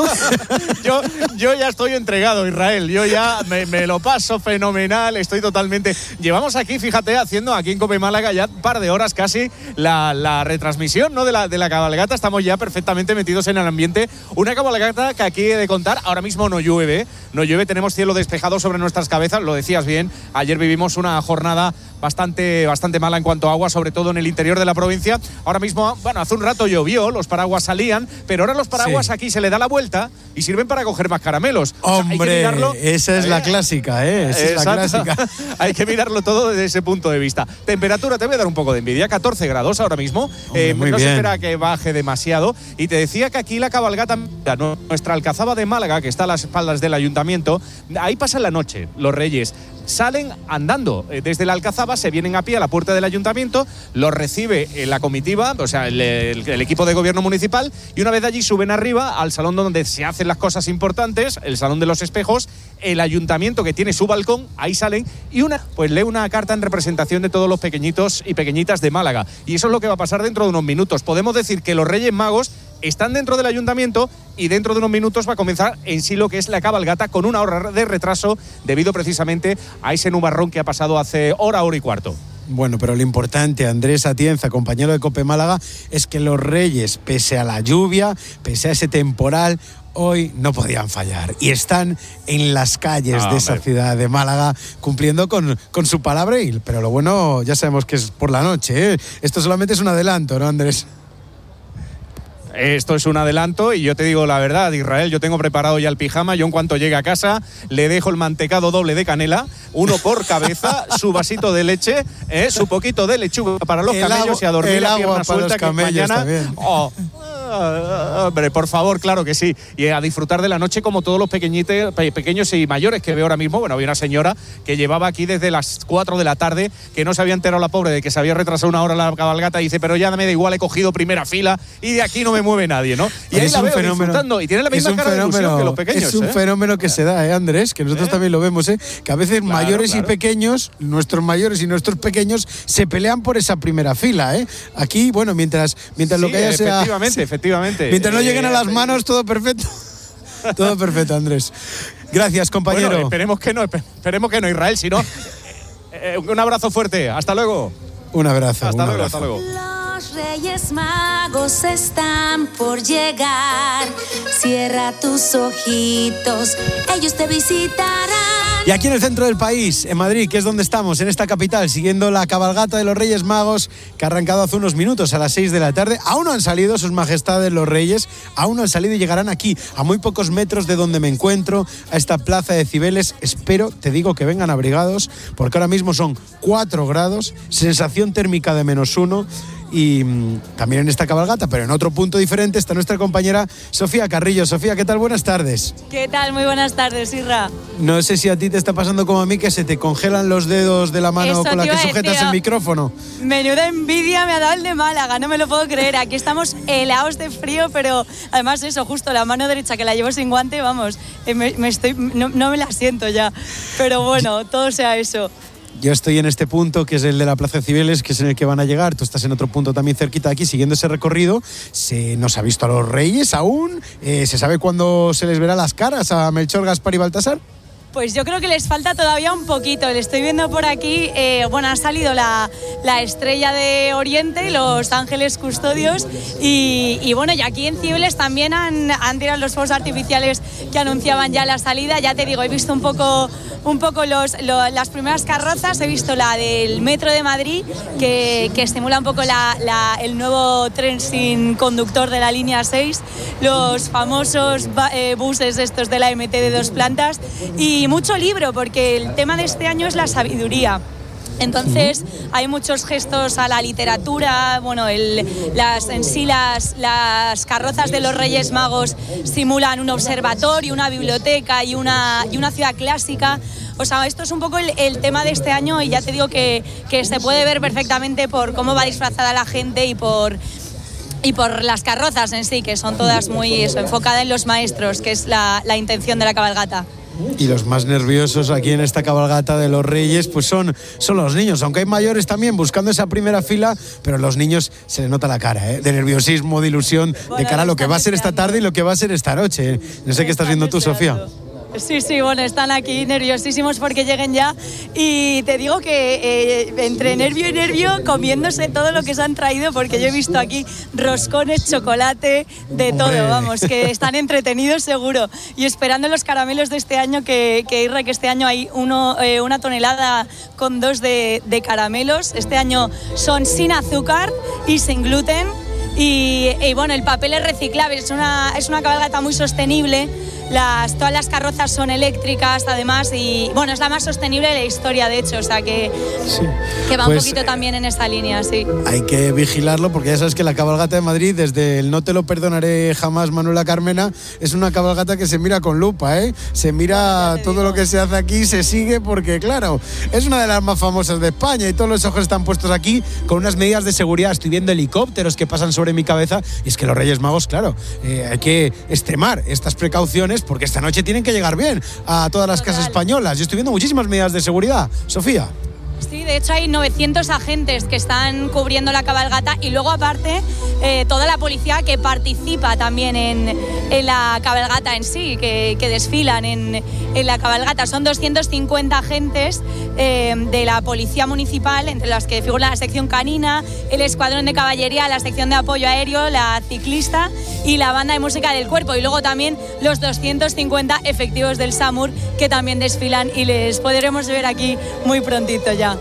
yo ya estoy entregado, Israel. Yo ya me lo paso fenomenal, estoy totalmente... Llevamos aquí, fíjate, haciendo aquí en COPE Málaga ya un par de horas casi la retransmisión, ¿no? de la cabalgata. Estamos ya perfectamente metidos en el ambiente. Una cabalgata que aquí he de contar, ahora mismo no llueve, tenemos cielo despejado sobre nuestras cabezas, lo decías bien. Ayer vivimos una jornada bastante mala en cuanto a agua, sobre todo en el interior de la provincia. Ahora mismo, bueno, hace un rato llovió, los paraguas salían, pero ahora los paraguas aquí se le da la vuelta y sirven para coger más caramelos. Hombre, o sea, esa es la clásica, ¿eh? Esa es la clásica. Hay que mirarlo todo desde ese punto de vista. Temperatura, te voy a dar un poco de envidia, 14 grados ahora mismo. No se espera que baje demasiado. Y te decía que aquí la cabalgata, nuestra alcazaba de Málaga, que está a las espaldas del ayuntamiento, ahí pasan la noche los Reyes. Salen andando desde la Alcazaba, se vienen a pie a la puerta del ayuntamiento, los recibe la comitiva, o sea, el equipo de gobierno municipal, y una vez allí suben arriba al salón donde se hacen las cosas importantes, el Salón de los Espejos, el ayuntamiento que tiene su balcón, ahí salen, y pues lee una carta en representación de todos los pequeñitos y pequeñitas de Málaga. Y eso es lo que va a pasar dentro de unos minutos. Podemos decir que los Reyes Magos están dentro del ayuntamiento y dentro de unos minutos va a comenzar en sí lo que es la cabalgata, con una hora de retraso debido precisamente a ese nubarrón que ha pasado hace hora y cuarto. Bueno, pero lo importante, Andrés Atienza, compañero de COPE Málaga, es que los Reyes, pese a la lluvia, pese a ese temporal, hoy no podían fallar y están en las calles de esa ciudad de Málaga cumpliendo con su palabra. Pero lo bueno, ya sabemos que es por la noche, ¿eh? Esto solamente es un adelanto, ¿no, Andrés? Esto es un adelanto y yo te digo la verdad, Israel, yo tengo preparado ya el pijama. Yo en cuanto llegue a casa le dejo el mantecado doble de canela, uno por cabeza, su vasito de leche, su poquito de lechuga para los camellos y a dormir la pierna suelta, que mañana Hombre, por favor, claro que sí. Y a disfrutar de la noche como todos los pequeños y mayores que veo ahora mismo. Bueno, había una señora que llevaba aquí desde las 4 de la tarde, que no se había enterado la pobre de que se había retrasado una hora la cabalgata, y dice, pero ya me da igual, he cogido primera fila y de aquí no me mueve nadie, ¿no? Y ahí la veo disfrutando, y tiene la misma cara de ilusión que los pequeños. Es un fenómeno que se da, Andrés, que nosotros también lo vemos, que a veces mayores y pequeños, nuestros mayores y nuestros pequeños, se pelean por esa primera fila, Aquí, bueno, mientras lo que haya sea... Efectivamente. Mientras no lleguen a las manos, todo perfecto. Todo perfecto, Andrés. Gracias, compañero. Bueno, esperemos que no, Israel, si no... un abrazo fuerte, hasta luego. Un abrazo. Hasta luego. Los Reyes Magos están por llegar. Cierra tus ojitos, ellos te visitarán. Y aquí en el centro del país, en Madrid, que es donde estamos, en esta capital, siguiendo la cabalgata de los Reyes Magos, que ha arrancado hace unos minutos a las 6 de la tarde. Aún no han salido sus majestades los Reyes, aún no han salido y llegarán aquí, a muy pocos metros de donde me encuentro, a esta plaza de Cibeles. Espero, te digo, que vengan abrigados, porque ahora mismo son 4 grados, sensación térmica de -1. Y también en esta cabalgata, pero en otro punto diferente, está nuestra compañera Sofía Carrillo. Sofía, ¿qué tal? Buenas tardes. ¿Qué tal? Muy buenas tardes, Isra. No sé si a ti te está pasando como a mí, que se te congelan los dedos de la mano con la que sujetas el micrófono. Menuda envidia me ha dado el de Málaga, no me lo puedo creer. Aquí estamos helados de frío, pero además eso, justo la mano derecha que la llevo sin guante, vamos, no me la siento ya. Pero bueno, todo sea eso. Yo estoy en este punto, que es el de la Plaza de Cibeles, que es en el que van a llegar. Tú estás en otro punto también cerquita de aquí, siguiendo ese recorrido. ¿No se ha visto a los Reyes aún? ¿Se sabe cuándo se les verá las caras a Melchor, Gaspar y Baltasar? Pues yo creo que les falta todavía un poquito. Le estoy viendo por aquí, ha salido la estrella de Oriente, los ángeles custodios, y bueno, y aquí en Cibeles también han tirado los fuegos artificiales que anunciaban ya la salida. Ya te digo, he visto un poco las primeras carrozas. He visto la del Metro de Madrid, que estimula un poco el nuevo tren sin conductor de la línea 6, los famosos buses estos de la MT de 2 plantas, y mucho libro, porque el tema de este año es la sabiduría. Entonces hay muchos gestos a la literatura. Bueno, las carrozas de los Reyes Magos simulan un observatorio, una biblioteca y una ciudad clásica. O sea, esto es un poco el tema de este año, y ya te digo que se puede ver perfectamente por cómo va disfrazada la gente y por las carrozas en sí, que son todas muy enfocadas en los maestros, que es la intención de la cabalgata. Y los más nerviosos aquí en esta cabalgata de los Reyes, pues son los niños, aunque hay mayores también buscando esa primera fila, pero a los niños se les nota la cara, de nerviosismo, de ilusión, de cara a lo que va a ser esta tarde y lo que va a ser esta noche. No sé qué estás viendo tú, Sofía. Sí, bueno, están aquí nerviosísimos porque lleguen ya, y te digo que entre nervio y nervio comiéndose todo lo que se han traído, porque yo he visto aquí roscones, chocolate, de todo, vamos, que están entretenidos seguro, y esperando los caramelos de este año, que este año hay una tonelada con 2 de caramelos. Este año son sin azúcar y sin gluten, y bueno, el papel es reciclable, es una cabalgata muy sostenible. Todas las carrozas son eléctricas, además, y bueno, es la más sostenible de la historia, de hecho, o sea que va un poquito también en esta línea, sí. Hay que vigilarlo, porque ya sabes que la cabalgata de Madrid, desde el No te lo perdonaré jamás, Manuela Carmena, es una cabalgata que se mira con lupa, se mira todo lo que se hace aquí, se sigue, porque claro, es una de las más famosas de España y todos los ojos están puestos aquí con unas medidas de seguridad. Estoy viendo helicópteros que pasan sobre mi cabeza, y es que los Reyes Magos, claro, hay que extremar estas precauciones, porque esta noche tienen que llegar bien a todas las casas españolas. Yo estoy viendo muchísimas medidas de seguridad. Sofía. Sí, de hecho hay 900 agentes que están cubriendo la cabalgata, y luego aparte toda la policía que participa también en la cabalgata en sí, que desfilan en la cabalgata. Son 250 agentes de la policía municipal, entre las que figura la sección canina, el escuadrón de caballería, la sección de apoyo aéreo, la ciclista y la banda de música del cuerpo, y luego también los 250 efectivos del SAMUR que también desfilan, y les podremos ver aquí muy prontito ya.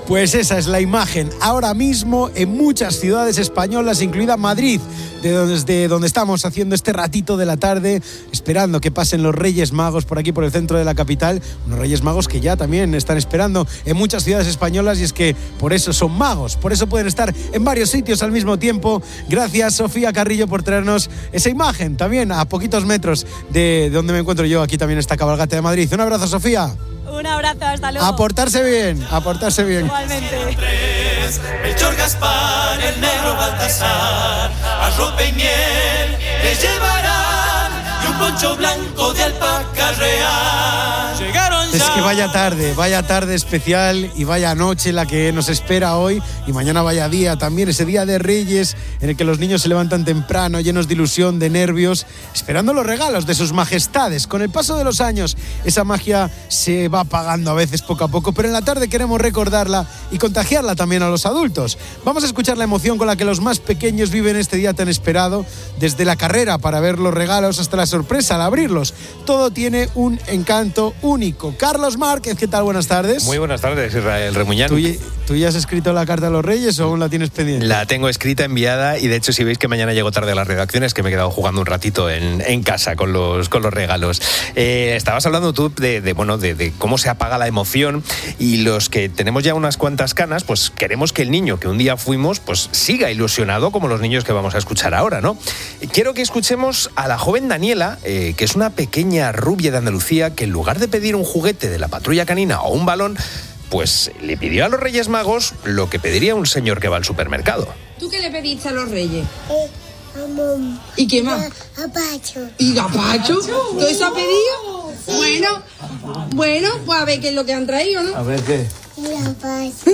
Pues esa es la imagen ahora mismo en muchas ciudades españolas, incluida Madrid, desde donde estamos haciendo este ratito de la tarde, esperando que pasen los Reyes Magos por aquí, por el centro de la capital. Unos Reyes Magos que ya también están esperando en muchas ciudades españolas, y es que por eso son magos, por eso pueden estar en varios sitios al mismo tiempo. Gracias, Sofía Carrillo, por traernos esa imagen también a poquitos metros de donde me encuentro yo, aquí también esta cabalgata de Madrid. Un abrazo, Sofía. Un abrazo, hasta luego. A portarse bien, a portarse bien. Igualmente. Melchor, Gaspar, el negro Baltasar, arrope y miel les llevarán, y un poncho blanco de alpaca real. Llegaron ya. Es que vaya tarde especial y vaya noche la que nos espera hoy, y mañana vaya día también, ese día de Reyes en el que los niños se levantan temprano, llenos de ilusión, de nervios, esperando los regalos de sus majestades. Con el paso de los años, esa magia se va apagando a veces poco a poco, pero en la tarde queremos recordarla y contagiarla también a los adultos. Vamos a escuchar la emoción con la que los más pequeños viven este día tan esperado, desde la carrera para ver los regalos hasta la sorpresa al abrirlos. Todo tiene un encanto único. Carlos Márquez, ¿qué tal? Buenas tardes. Muy buenas tardes, Israel Remuñán. ¿Tú ya has escrito la carta a los Reyes o aún la tienes pendiente? La tengo escrita, enviada, y de hecho si veis que mañana llego tarde a las redacciones, que me he quedado jugando un ratito en casa con los regalos. Estabas hablando tú de cómo se apaga la emoción, y los que tenemos ya unas cuantas canas, pues queremos que el niño que un día fuimos pues siga ilusionado como los niños que vamos a escuchar ahora, ¿no? Quiero que escuchemos a la joven Daniela, que es una pequeña rubia de Andalucía, que en lugar de pedir un juguete de la patrulla canina o un balón, pues le pidió a los Reyes Magos lo que pediría un señor que va al supermercado. ¿Tú qué le pediste a los Reyes? Jamón. ¿Y qué más? Gapacho. ¿Y gapacho? ¿Todo eso ha pedido? Sí. Bueno, pues a ver qué es lo que han traído, ¿no? A ver qué. Gapacho.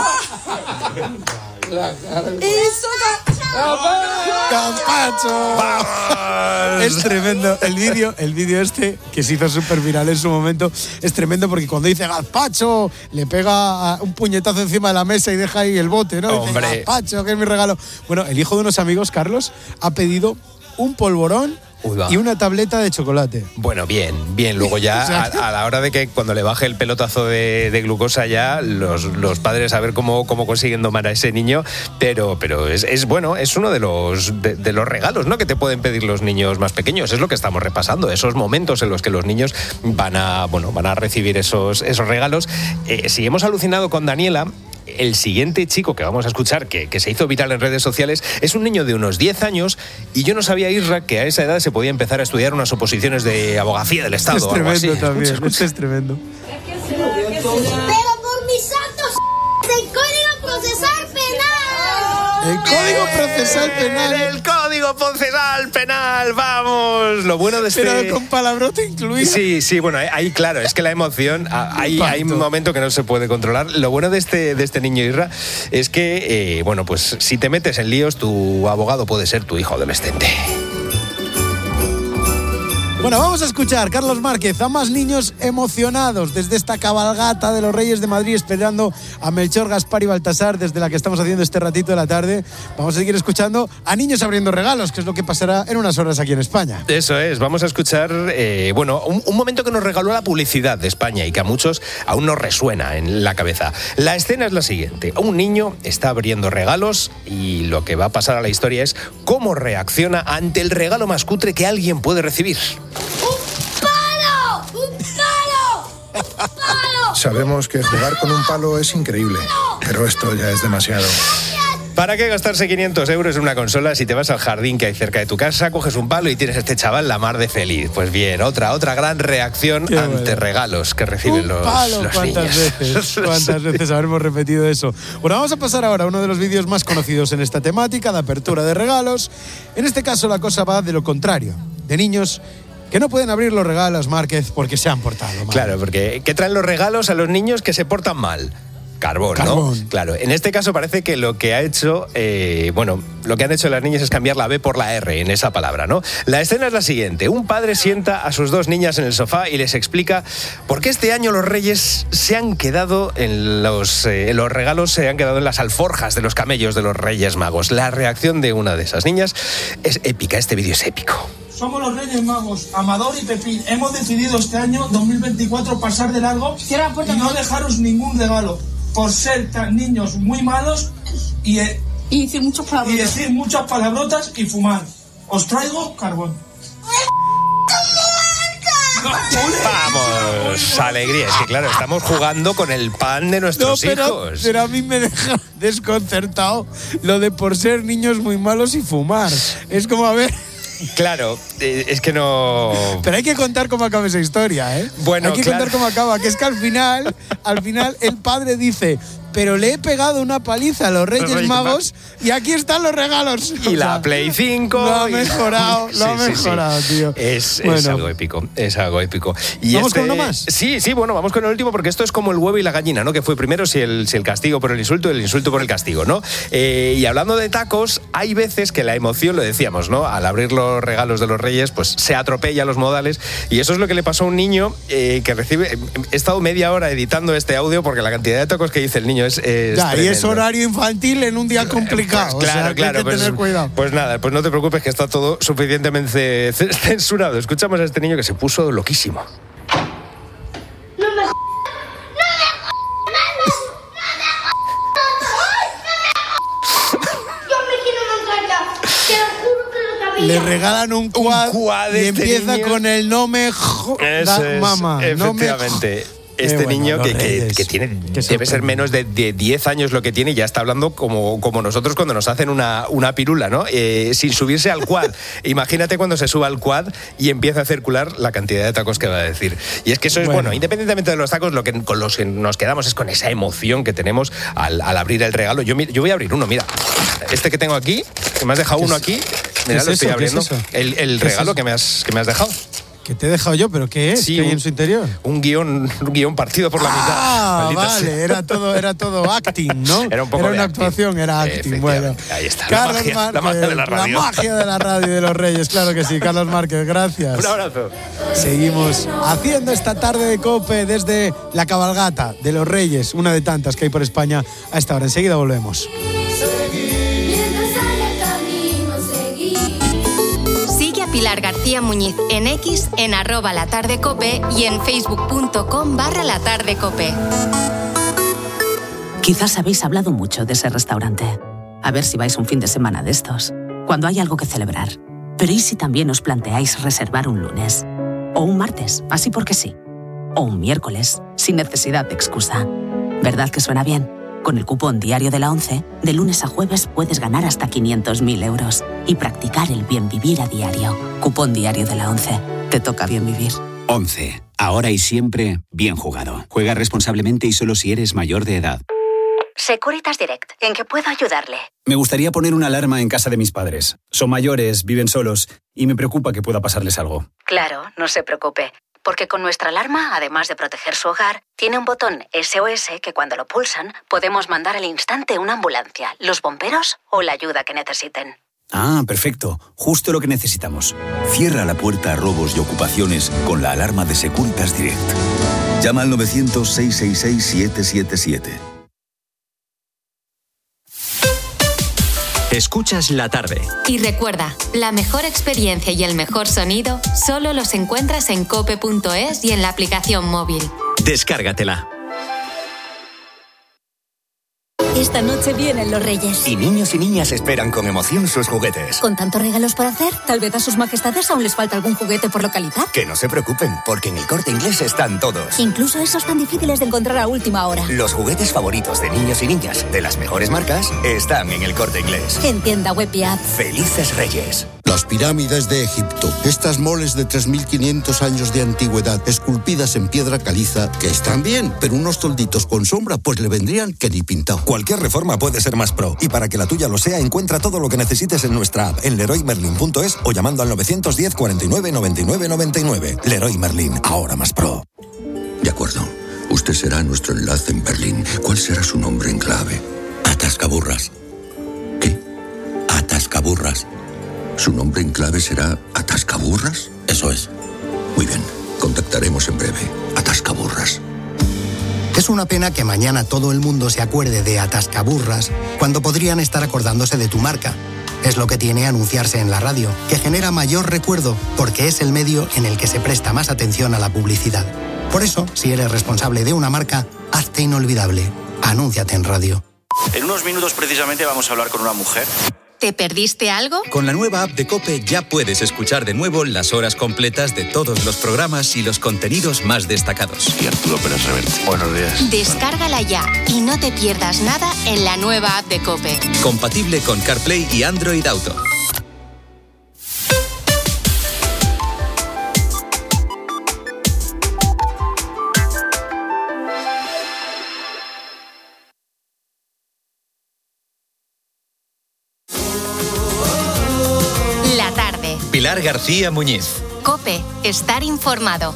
¡Eso! ¡Gazpacho! Es tremendo. El vídeo este, que se hizo súper viral en su momento, es tremendo porque cuando dice gazpacho, le pega un puñetazo encima de la mesa y deja ahí el bote, ¿no? Hombre. Dice, gazpacho, que es mi regalo. Bueno, el hijo de unos amigos, Carlos, ha pedido un polvorón y una tableta de chocolate. Bueno, bien. Luego ya, a la hora de que cuando le baje el pelotazo de glucosa ya, los padres a ver cómo consiguen domar a ese niño, pero es bueno, es uno de los regalos, ¿no?, que te pueden pedir los niños más pequeños. Es lo que estamos repasando, esos momentos en los que los niños van a recibir esos regalos. Si hemos alucinado con Daniela, el siguiente chico que vamos a escuchar, que se hizo viral en redes sociales, es un niño de unos 10 años, y yo no sabía, Isra, que a esa edad se podía empezar a estudiar unas oposiciones de abogacía del Estado. Es tremendo también, escucha. Es tremendo. Pero por mis santos, el Código Procesal Penal. El Código Procesal Penal. El Código Procesal Penal, vamos. Lo bueno de este... Pero con palabrote incluido. Sí, bueno, ahí claro, es que la emoción, hay un momento que no se puede controlar. Lo bueno de este niño, Isra, es que, pues si te metes en líos, tu abogado puede ser tu hijo adolescente. Bueno, vamos a escuchar, Carlos Márquez, a más niños emocionados desde esta cabalgata de los Reyes de Madrid, esperando a Melchor, Gaspar y Baltasar, desde la que estamos haciendo este ratito de la tarde. Vamos a seguir escuchando a niños abriendo regalos, que es lo que pasará en unas horas aquí en España. Eso es, vamos a escuchar un momento que nos regaló la publicidad de España y que a muchos aún nos resuena en la cabeza. La escena es la siguiente: un niño está abriendo regalos, y lo que va a pasar a la historia es cómo reacciona ante el regalo más cutre que alguien puede recibir. Sabemos que jugar con un palo es increíble, pero esto ya es demasiado. ¿Para qué gastarse 500 euros en una consola si te vas al jardín que hay cerca de tu casa, coges un palo y tienes a este chaval la mar de feliz? Pues bien, otra gran reacción ante regalos que reciben los niños. ¿Cuántas veces habremos repetido eso? Bueno, vamos a pasar ahora a uno de los vídeos más conocidos en esta temática de apertura de regalos. En este caso la cosa va de lo contrario, de niños que no pueden abrir los regalos, Márquez, porque se han portado mal. Claro, porque ¿qué traen los regalos a los niños que se portan mal? Carbón, ¿no? Claro, en este caso parece que lo que han hecho las niñas es cambiar la B por la R en esa palabra, ¿no? La escena es la siguiente: un padre sienta a sus dos niñas en el sofá y les explica por qué este año los Reyes se han quedado en los regalos, se han quedado en las alforjas de los camellos de los Reyes Magos. La reacción de una de esas niñas es épica, este vídeo es épico. Somos los Reyes Magos, Amador y Pepín. Hemos decidido este año 2024 pasar de largo y no dejaros ningún regalo. por ser tan niños muy malos y decir muchas palabrotas y fumar. Os traigo carbón. Vamos, alegría. Es que claro, estamos jugando con el pan de nuestros hijos. Pero a mí me deja desconcertado lo de por ser niños muy malos y fumar. Es como, a ver... Claro, es que no... Pero hay que contar cómo acaba esa historia, ¿eh? Bueno, hay que contar cómo acaba, que es que al final el padre dice... Pero le he pegado una paliza a los Reyes Magos y aquí están los regalos. Y la Play 5. Lo ha mejorado, tío. Es algo épico, Y ¿Vamos con uno más? Sí, bueno, vamos con el último porque esto es como el huevo y la gallina, ¿no? Que fue primero si el castigo por el insulto por el castigo, ¿no? Y hablando de tacos, hay veces que la emoción, lo decíamos, ¿no? Al abrir los regalos de los Reyes, pues se atropella los modales y eso es lo que le pasó a un niño que recibe... He estado media hora editando este audio porque la cantidad de tacos que dice el niño es y es horario infantil en un día complicado. Pues claro, hay que tener cuidado. Pues nada, pues no te preocupes que está todo suficientemente censurado. Escuchamos a este niño que se puso loquísimo. Le regalan un quad y empieza niño. Con el no me mamá. Efectivamente. Este niño que tiene debe ser menos de 10 años lo que tiene y ya está hablando como nosotros cuando nos hacen una pirula, ¿no? Sin subirse al quad. Imagínate cuando se suba al quad y empieza a circular la cantidad de tacos que va a decir. Y es que eso es bueno, independientemente de los tacos, con los que nos quedamos es con esa emoción que tenemos al abrir el regalo. Yo voy a abrir uno, mira. Este que tengo aquí, que me has dejado uno aquí. Mira, lo estoy abriendo. El regalo que me has dejado. ¿Qué te he dejado yo? ¿Pero qué es? Sí, ¿Qué hay en su interior? Un guión partido por la mitad. Vale, era todo acting, ¿no? Era un poco una actuación, era acting. Bueno, ahí está, Carlos la magia de la radio. La magia de la radio y de los Reyes, claro que sí. Carlos Márquez, gracias. Un abrazo. Seguimos haciendo esta tarde de COPE desde la cabalgata de los Reyes, una de tantas que hay por España a esta hora. Enseguida volvemos. Pilar García Muñiz en X, en @latardecope y en facebook.com/latardecope. Quizás habéis hablado mucho de ese restaurante. A ver si vais un fin de semana de estos, cuando hay algo que celebrar. Pero ¿y si también os planteáis reservar un lunes? O un martes, así porque sí. O un miércoles, sin necesidad de excusa. ¿Verdad que suena bien? Con el cupón Diario de la ONCE, de lunes a jueves puedes ganar hasta 500.000 euros y practicar el bien vivir a diario. Cupón Diario de la ONCE. Te toca bien vivir. ONCE. Ahora y siempre, bien jugado. Juega responsablemente y solo si eres mayor de edad. Securitas Direct. ¿En qué puedo ayudarle? Me gustaría poner una alarma en casa de mis padres. Son mayores, viven solos y me preocupa que pueda pasarles algo. Claro, no se preocupe. Porque con nuestra alarma, además de proteger su hogar, tiene un botón SOS que cuando lo pulsan podemos mandar al instante una ambulancia, los bomberos o la ayuda que necesiten. Ah, perfecto. Justo lo que necesitamos. Cierra la puerta a robos y ocupaciones con la alarma de Securitas Direct. Llama al 900-666-777. Escuchas la tarde. Y recuerda, la mejor experiencia y el mejor sonido solo los encuentras en cope.es y en la aplicación móvil. Descárgatela. Esta noche vienen los Reyes. Y niños y niñas esperan con emoción sus juguetes. Con tantos regalos para hacer, tal vez a sus majestades aún les falta algún juguete por localizar. Que no se preocupen, porque en El Corte Inglés están todos. Incluso esos tan difíciles de encontrar a última hora. Los juguetes favoritos de niños y niñas de las mejores marcas están en El Corte Inglés. En tienda web y app. ¡Felices Reyes! Las pirámides de Egipto. Estas moles de 3.500 años de antigüedad, esculpidas en piedra caliza, que están bien, pero unos tolditos con sombra pues le vendrían que ni pintado. Cualquier reforma puede ser más pro, y para que la tuya lo sea, encuentra todo lo que necesites en nuestra app, en leroymerlin.es o llamando al 910 49 99 99. Leroy Merlin, ahora más pro. De acuerdo. Usted será nuestro enlace en Berlín. ¿Cuál será su nombre en clave? Atascaburras. ¿Qué? Atascaburras. ¿Su nombre en clave será Atascaburras? Eso es. Muy bien. Contactaremos en breve. Atascaburras. Es una pena que mañana todo el mundo se acuerde de Atascaburras cuando podrían estar acordándose de tu marca. Es lo que tiene anunciarse en la radio, que genera mayor recuerdo porque es el medio en el que se presta más atención a la publicidad. Por eso, si eres responsable de una marca, hazte inolvidable. Anúnciate en radio. En unos minutos precisamente vamos a hablar con una mujer. ¿Te perdiste algo? Con la nueva app de COPE ya puedes escuchar de nuevo las horas completas de todos los programas y los contenidos más destacados. Y Arturo Pérez Reverte. Buenos días. Descárgala ya y no te pierdas nada en la nueva app de COPE. Compatible con CarPlay y Android Auto. Pilar García Muñiz. COPE, estar informado.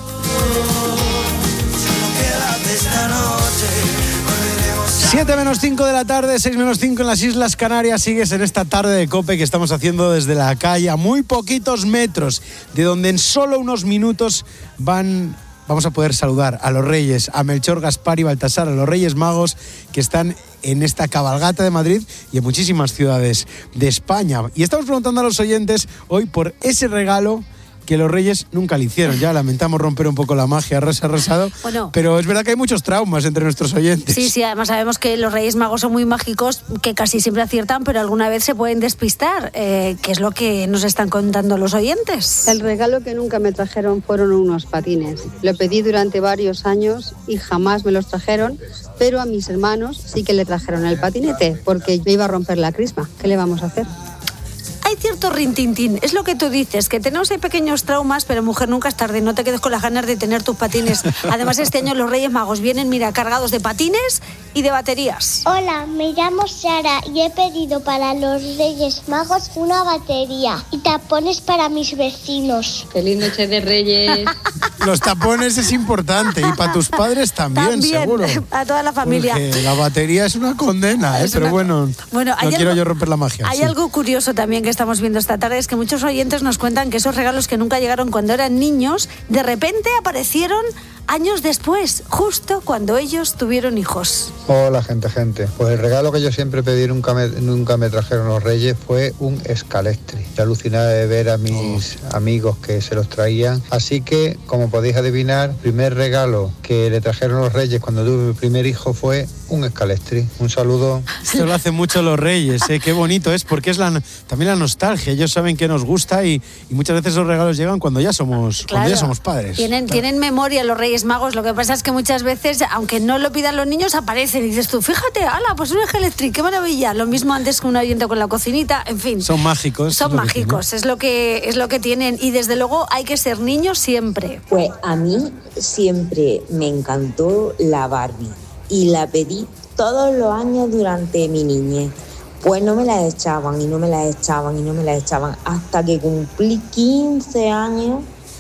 7 menos 5 de la tarde, 6 menos 5 en las Islas Canarias. Sigues en esta tarde de COPE que estamos haciendo desde la calle, a muy poquitos metros, de donde en solo unos minutos vamos a poder saludar a los Reyes, a Melchor, Gaspar y Baltasar, a los Reyes Magos que están en esta cabalgata de Madrid y en muchísimas ciudades de España. Y estamos preguntando a los oyentes hoy por ese regalo que los Reyes nunca le hicieron. Ya lamentamos romper un poco la magia, arrasado, bueno, pero es verdad que hay muchos traumas entre nuestros oyentes. Sí, además sabemos que los Reyes Magos son muy mágicos, que casi siempre aciertan, pero alguna vez se pueden despistar. ¿Qué es lo que nos están contando los oyentes? El regalo que nunca me trajeron fueron unos patines. Lo pedí durante varios años y jamás me los trajeron, pero a mis hermanos sí que le trajeron el patinete, porque me iba a romper la crisma. ¿Qué le vamos a hacer? Hay cierto rintintín, es lo que tú dices, que tenemos ahí pequeños traumas, pero mujer, nunca es tarde, no te quedes con las ganas de tener tus patines. Además, este año los Reyes Magos vienen, mira, cargados de patines y de baterías. Hola, me llamo Sara y he pedido para los Reyes Magos una batería y tapones para mis vecinos. ¡Feliz noche de Reyes! Los tapones es importante y para tus padres también, seguro. A toda la familia. Porque la batería es una condena, pero bueno, no quiero yo romper la magia. Hay algo curioso también que estamos viendo esta tarde, es que muchos oyentes nos cuentan que esos regalos que nunca llegaron cuando eran niños, de repente aparecieron años después, justo cuando ellos tuvieron hijos. Hola, gente. Pues el regalo que yo siempre pedí, nunca me trajeron los Reyes, fue un Scalextric. Yo alucinaba de ver a mis amigos que se los traían. Así que, como podéis adivinar, el primer regalo que le trajeron los Reyes cuando tuve mi primer hijo fue un Scalextric. Un saludo. Esto lo hacen mucho los Reyes, qué bonito es, porque es también la nostalgia. Ellos saben que nos gusta y muchas veces los regalos llegan cuando ya somos padres. Tienen memoria los Reyes Magos. Lo que pasa es que muchas veces, aunque no lo pidan los niños, aparecen y dices tú, fíjate, ala, pues un Scalextric, qué maravilla. Lo mismo antes que un oyente con la cocinita, en fin. Son mágicos. Es lo que tienen, y desde luego hay que ser niños siempre. Pues a mí siempre me encantó la Barbie y la pedí todos los años durante mi niñez. Pues no me la echaban y no me la echaban y no me la echaban hasta que cumplí 15 años.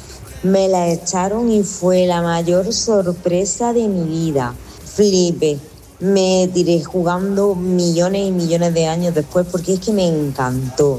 Me la echaron y fue la mayor sorpresa de mi vida. Flipé. Me tiré jugando millones y millones de años después porque es que me encantó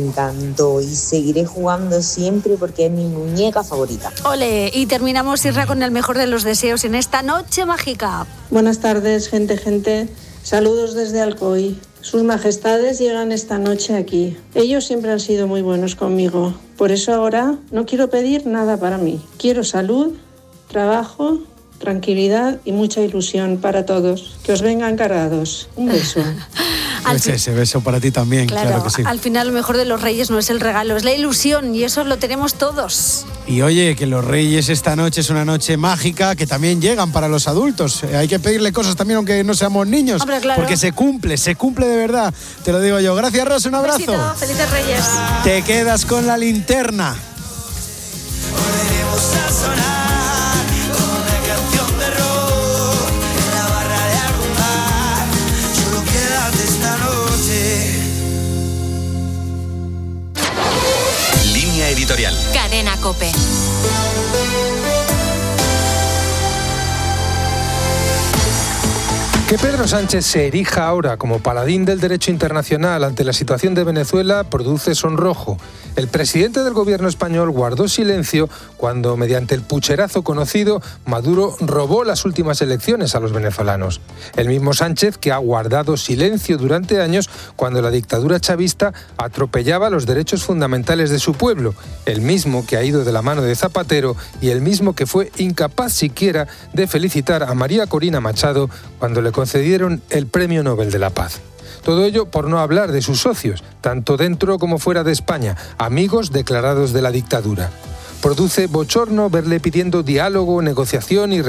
y seguiré jugando siempre porque es mi muñeca favorita. Ole, y terminamos, Isra, con el mejor de los deseos en esta noche mágica. Buenas tardes, gente. Saludos desde Alcoy. Sus majestades llegan esta noche aquí. Ellos siempre han sido muy buenos conmigo. Por eso ahora no quiero pedir nada para mí. Quiero salud, trabajo, tranquilidad y mucha ilusión para todos. Que os vengan cargados. Un beso. Pues ese beso para ti también, claro que sí. Al final lo mejor de los Reyes no es el regalo, es la ilusión, y eso lo tenemos todos. Y oye, que los Reyes esta noche es una noche mágica, que también llegan para los adultos. Hay que pedirle cosas también aunque no seamos niños. Hombre, claro. Porque se cumple de verdad. Te lo digo yo. Gracias, Rosa, un abrazo. Besito, felices Reyes. Te quedas con la linterna. Editorial. Cadena COPE. Que Pedro Sánchez se erija ahora como paladín del derecho internacional ante la situación de Venezuela produce sonrojo. El presidente del gobierno español guardó silencio cuando, mediante el pucherazo conocido, Maduro robó las últimas elecciones a los venezolanos. El mismo Sánchez que ha guardado silencio durante años cuando la dictadura chavista atropellaba los derechos fundamentales de su pueblo. El mismo que ha ido de la mano de Zapatero y el mismo que fue incapaz siquiera de felicitar a María Corina Machado cuando le concedieron el Premio Nobel de la Paz. Todo ello por no hablar de sus socios, tanto dentro como fuera de España, amigos declarados de la dictadura. Produce bochorno verle pidiendo diálogo, negociación y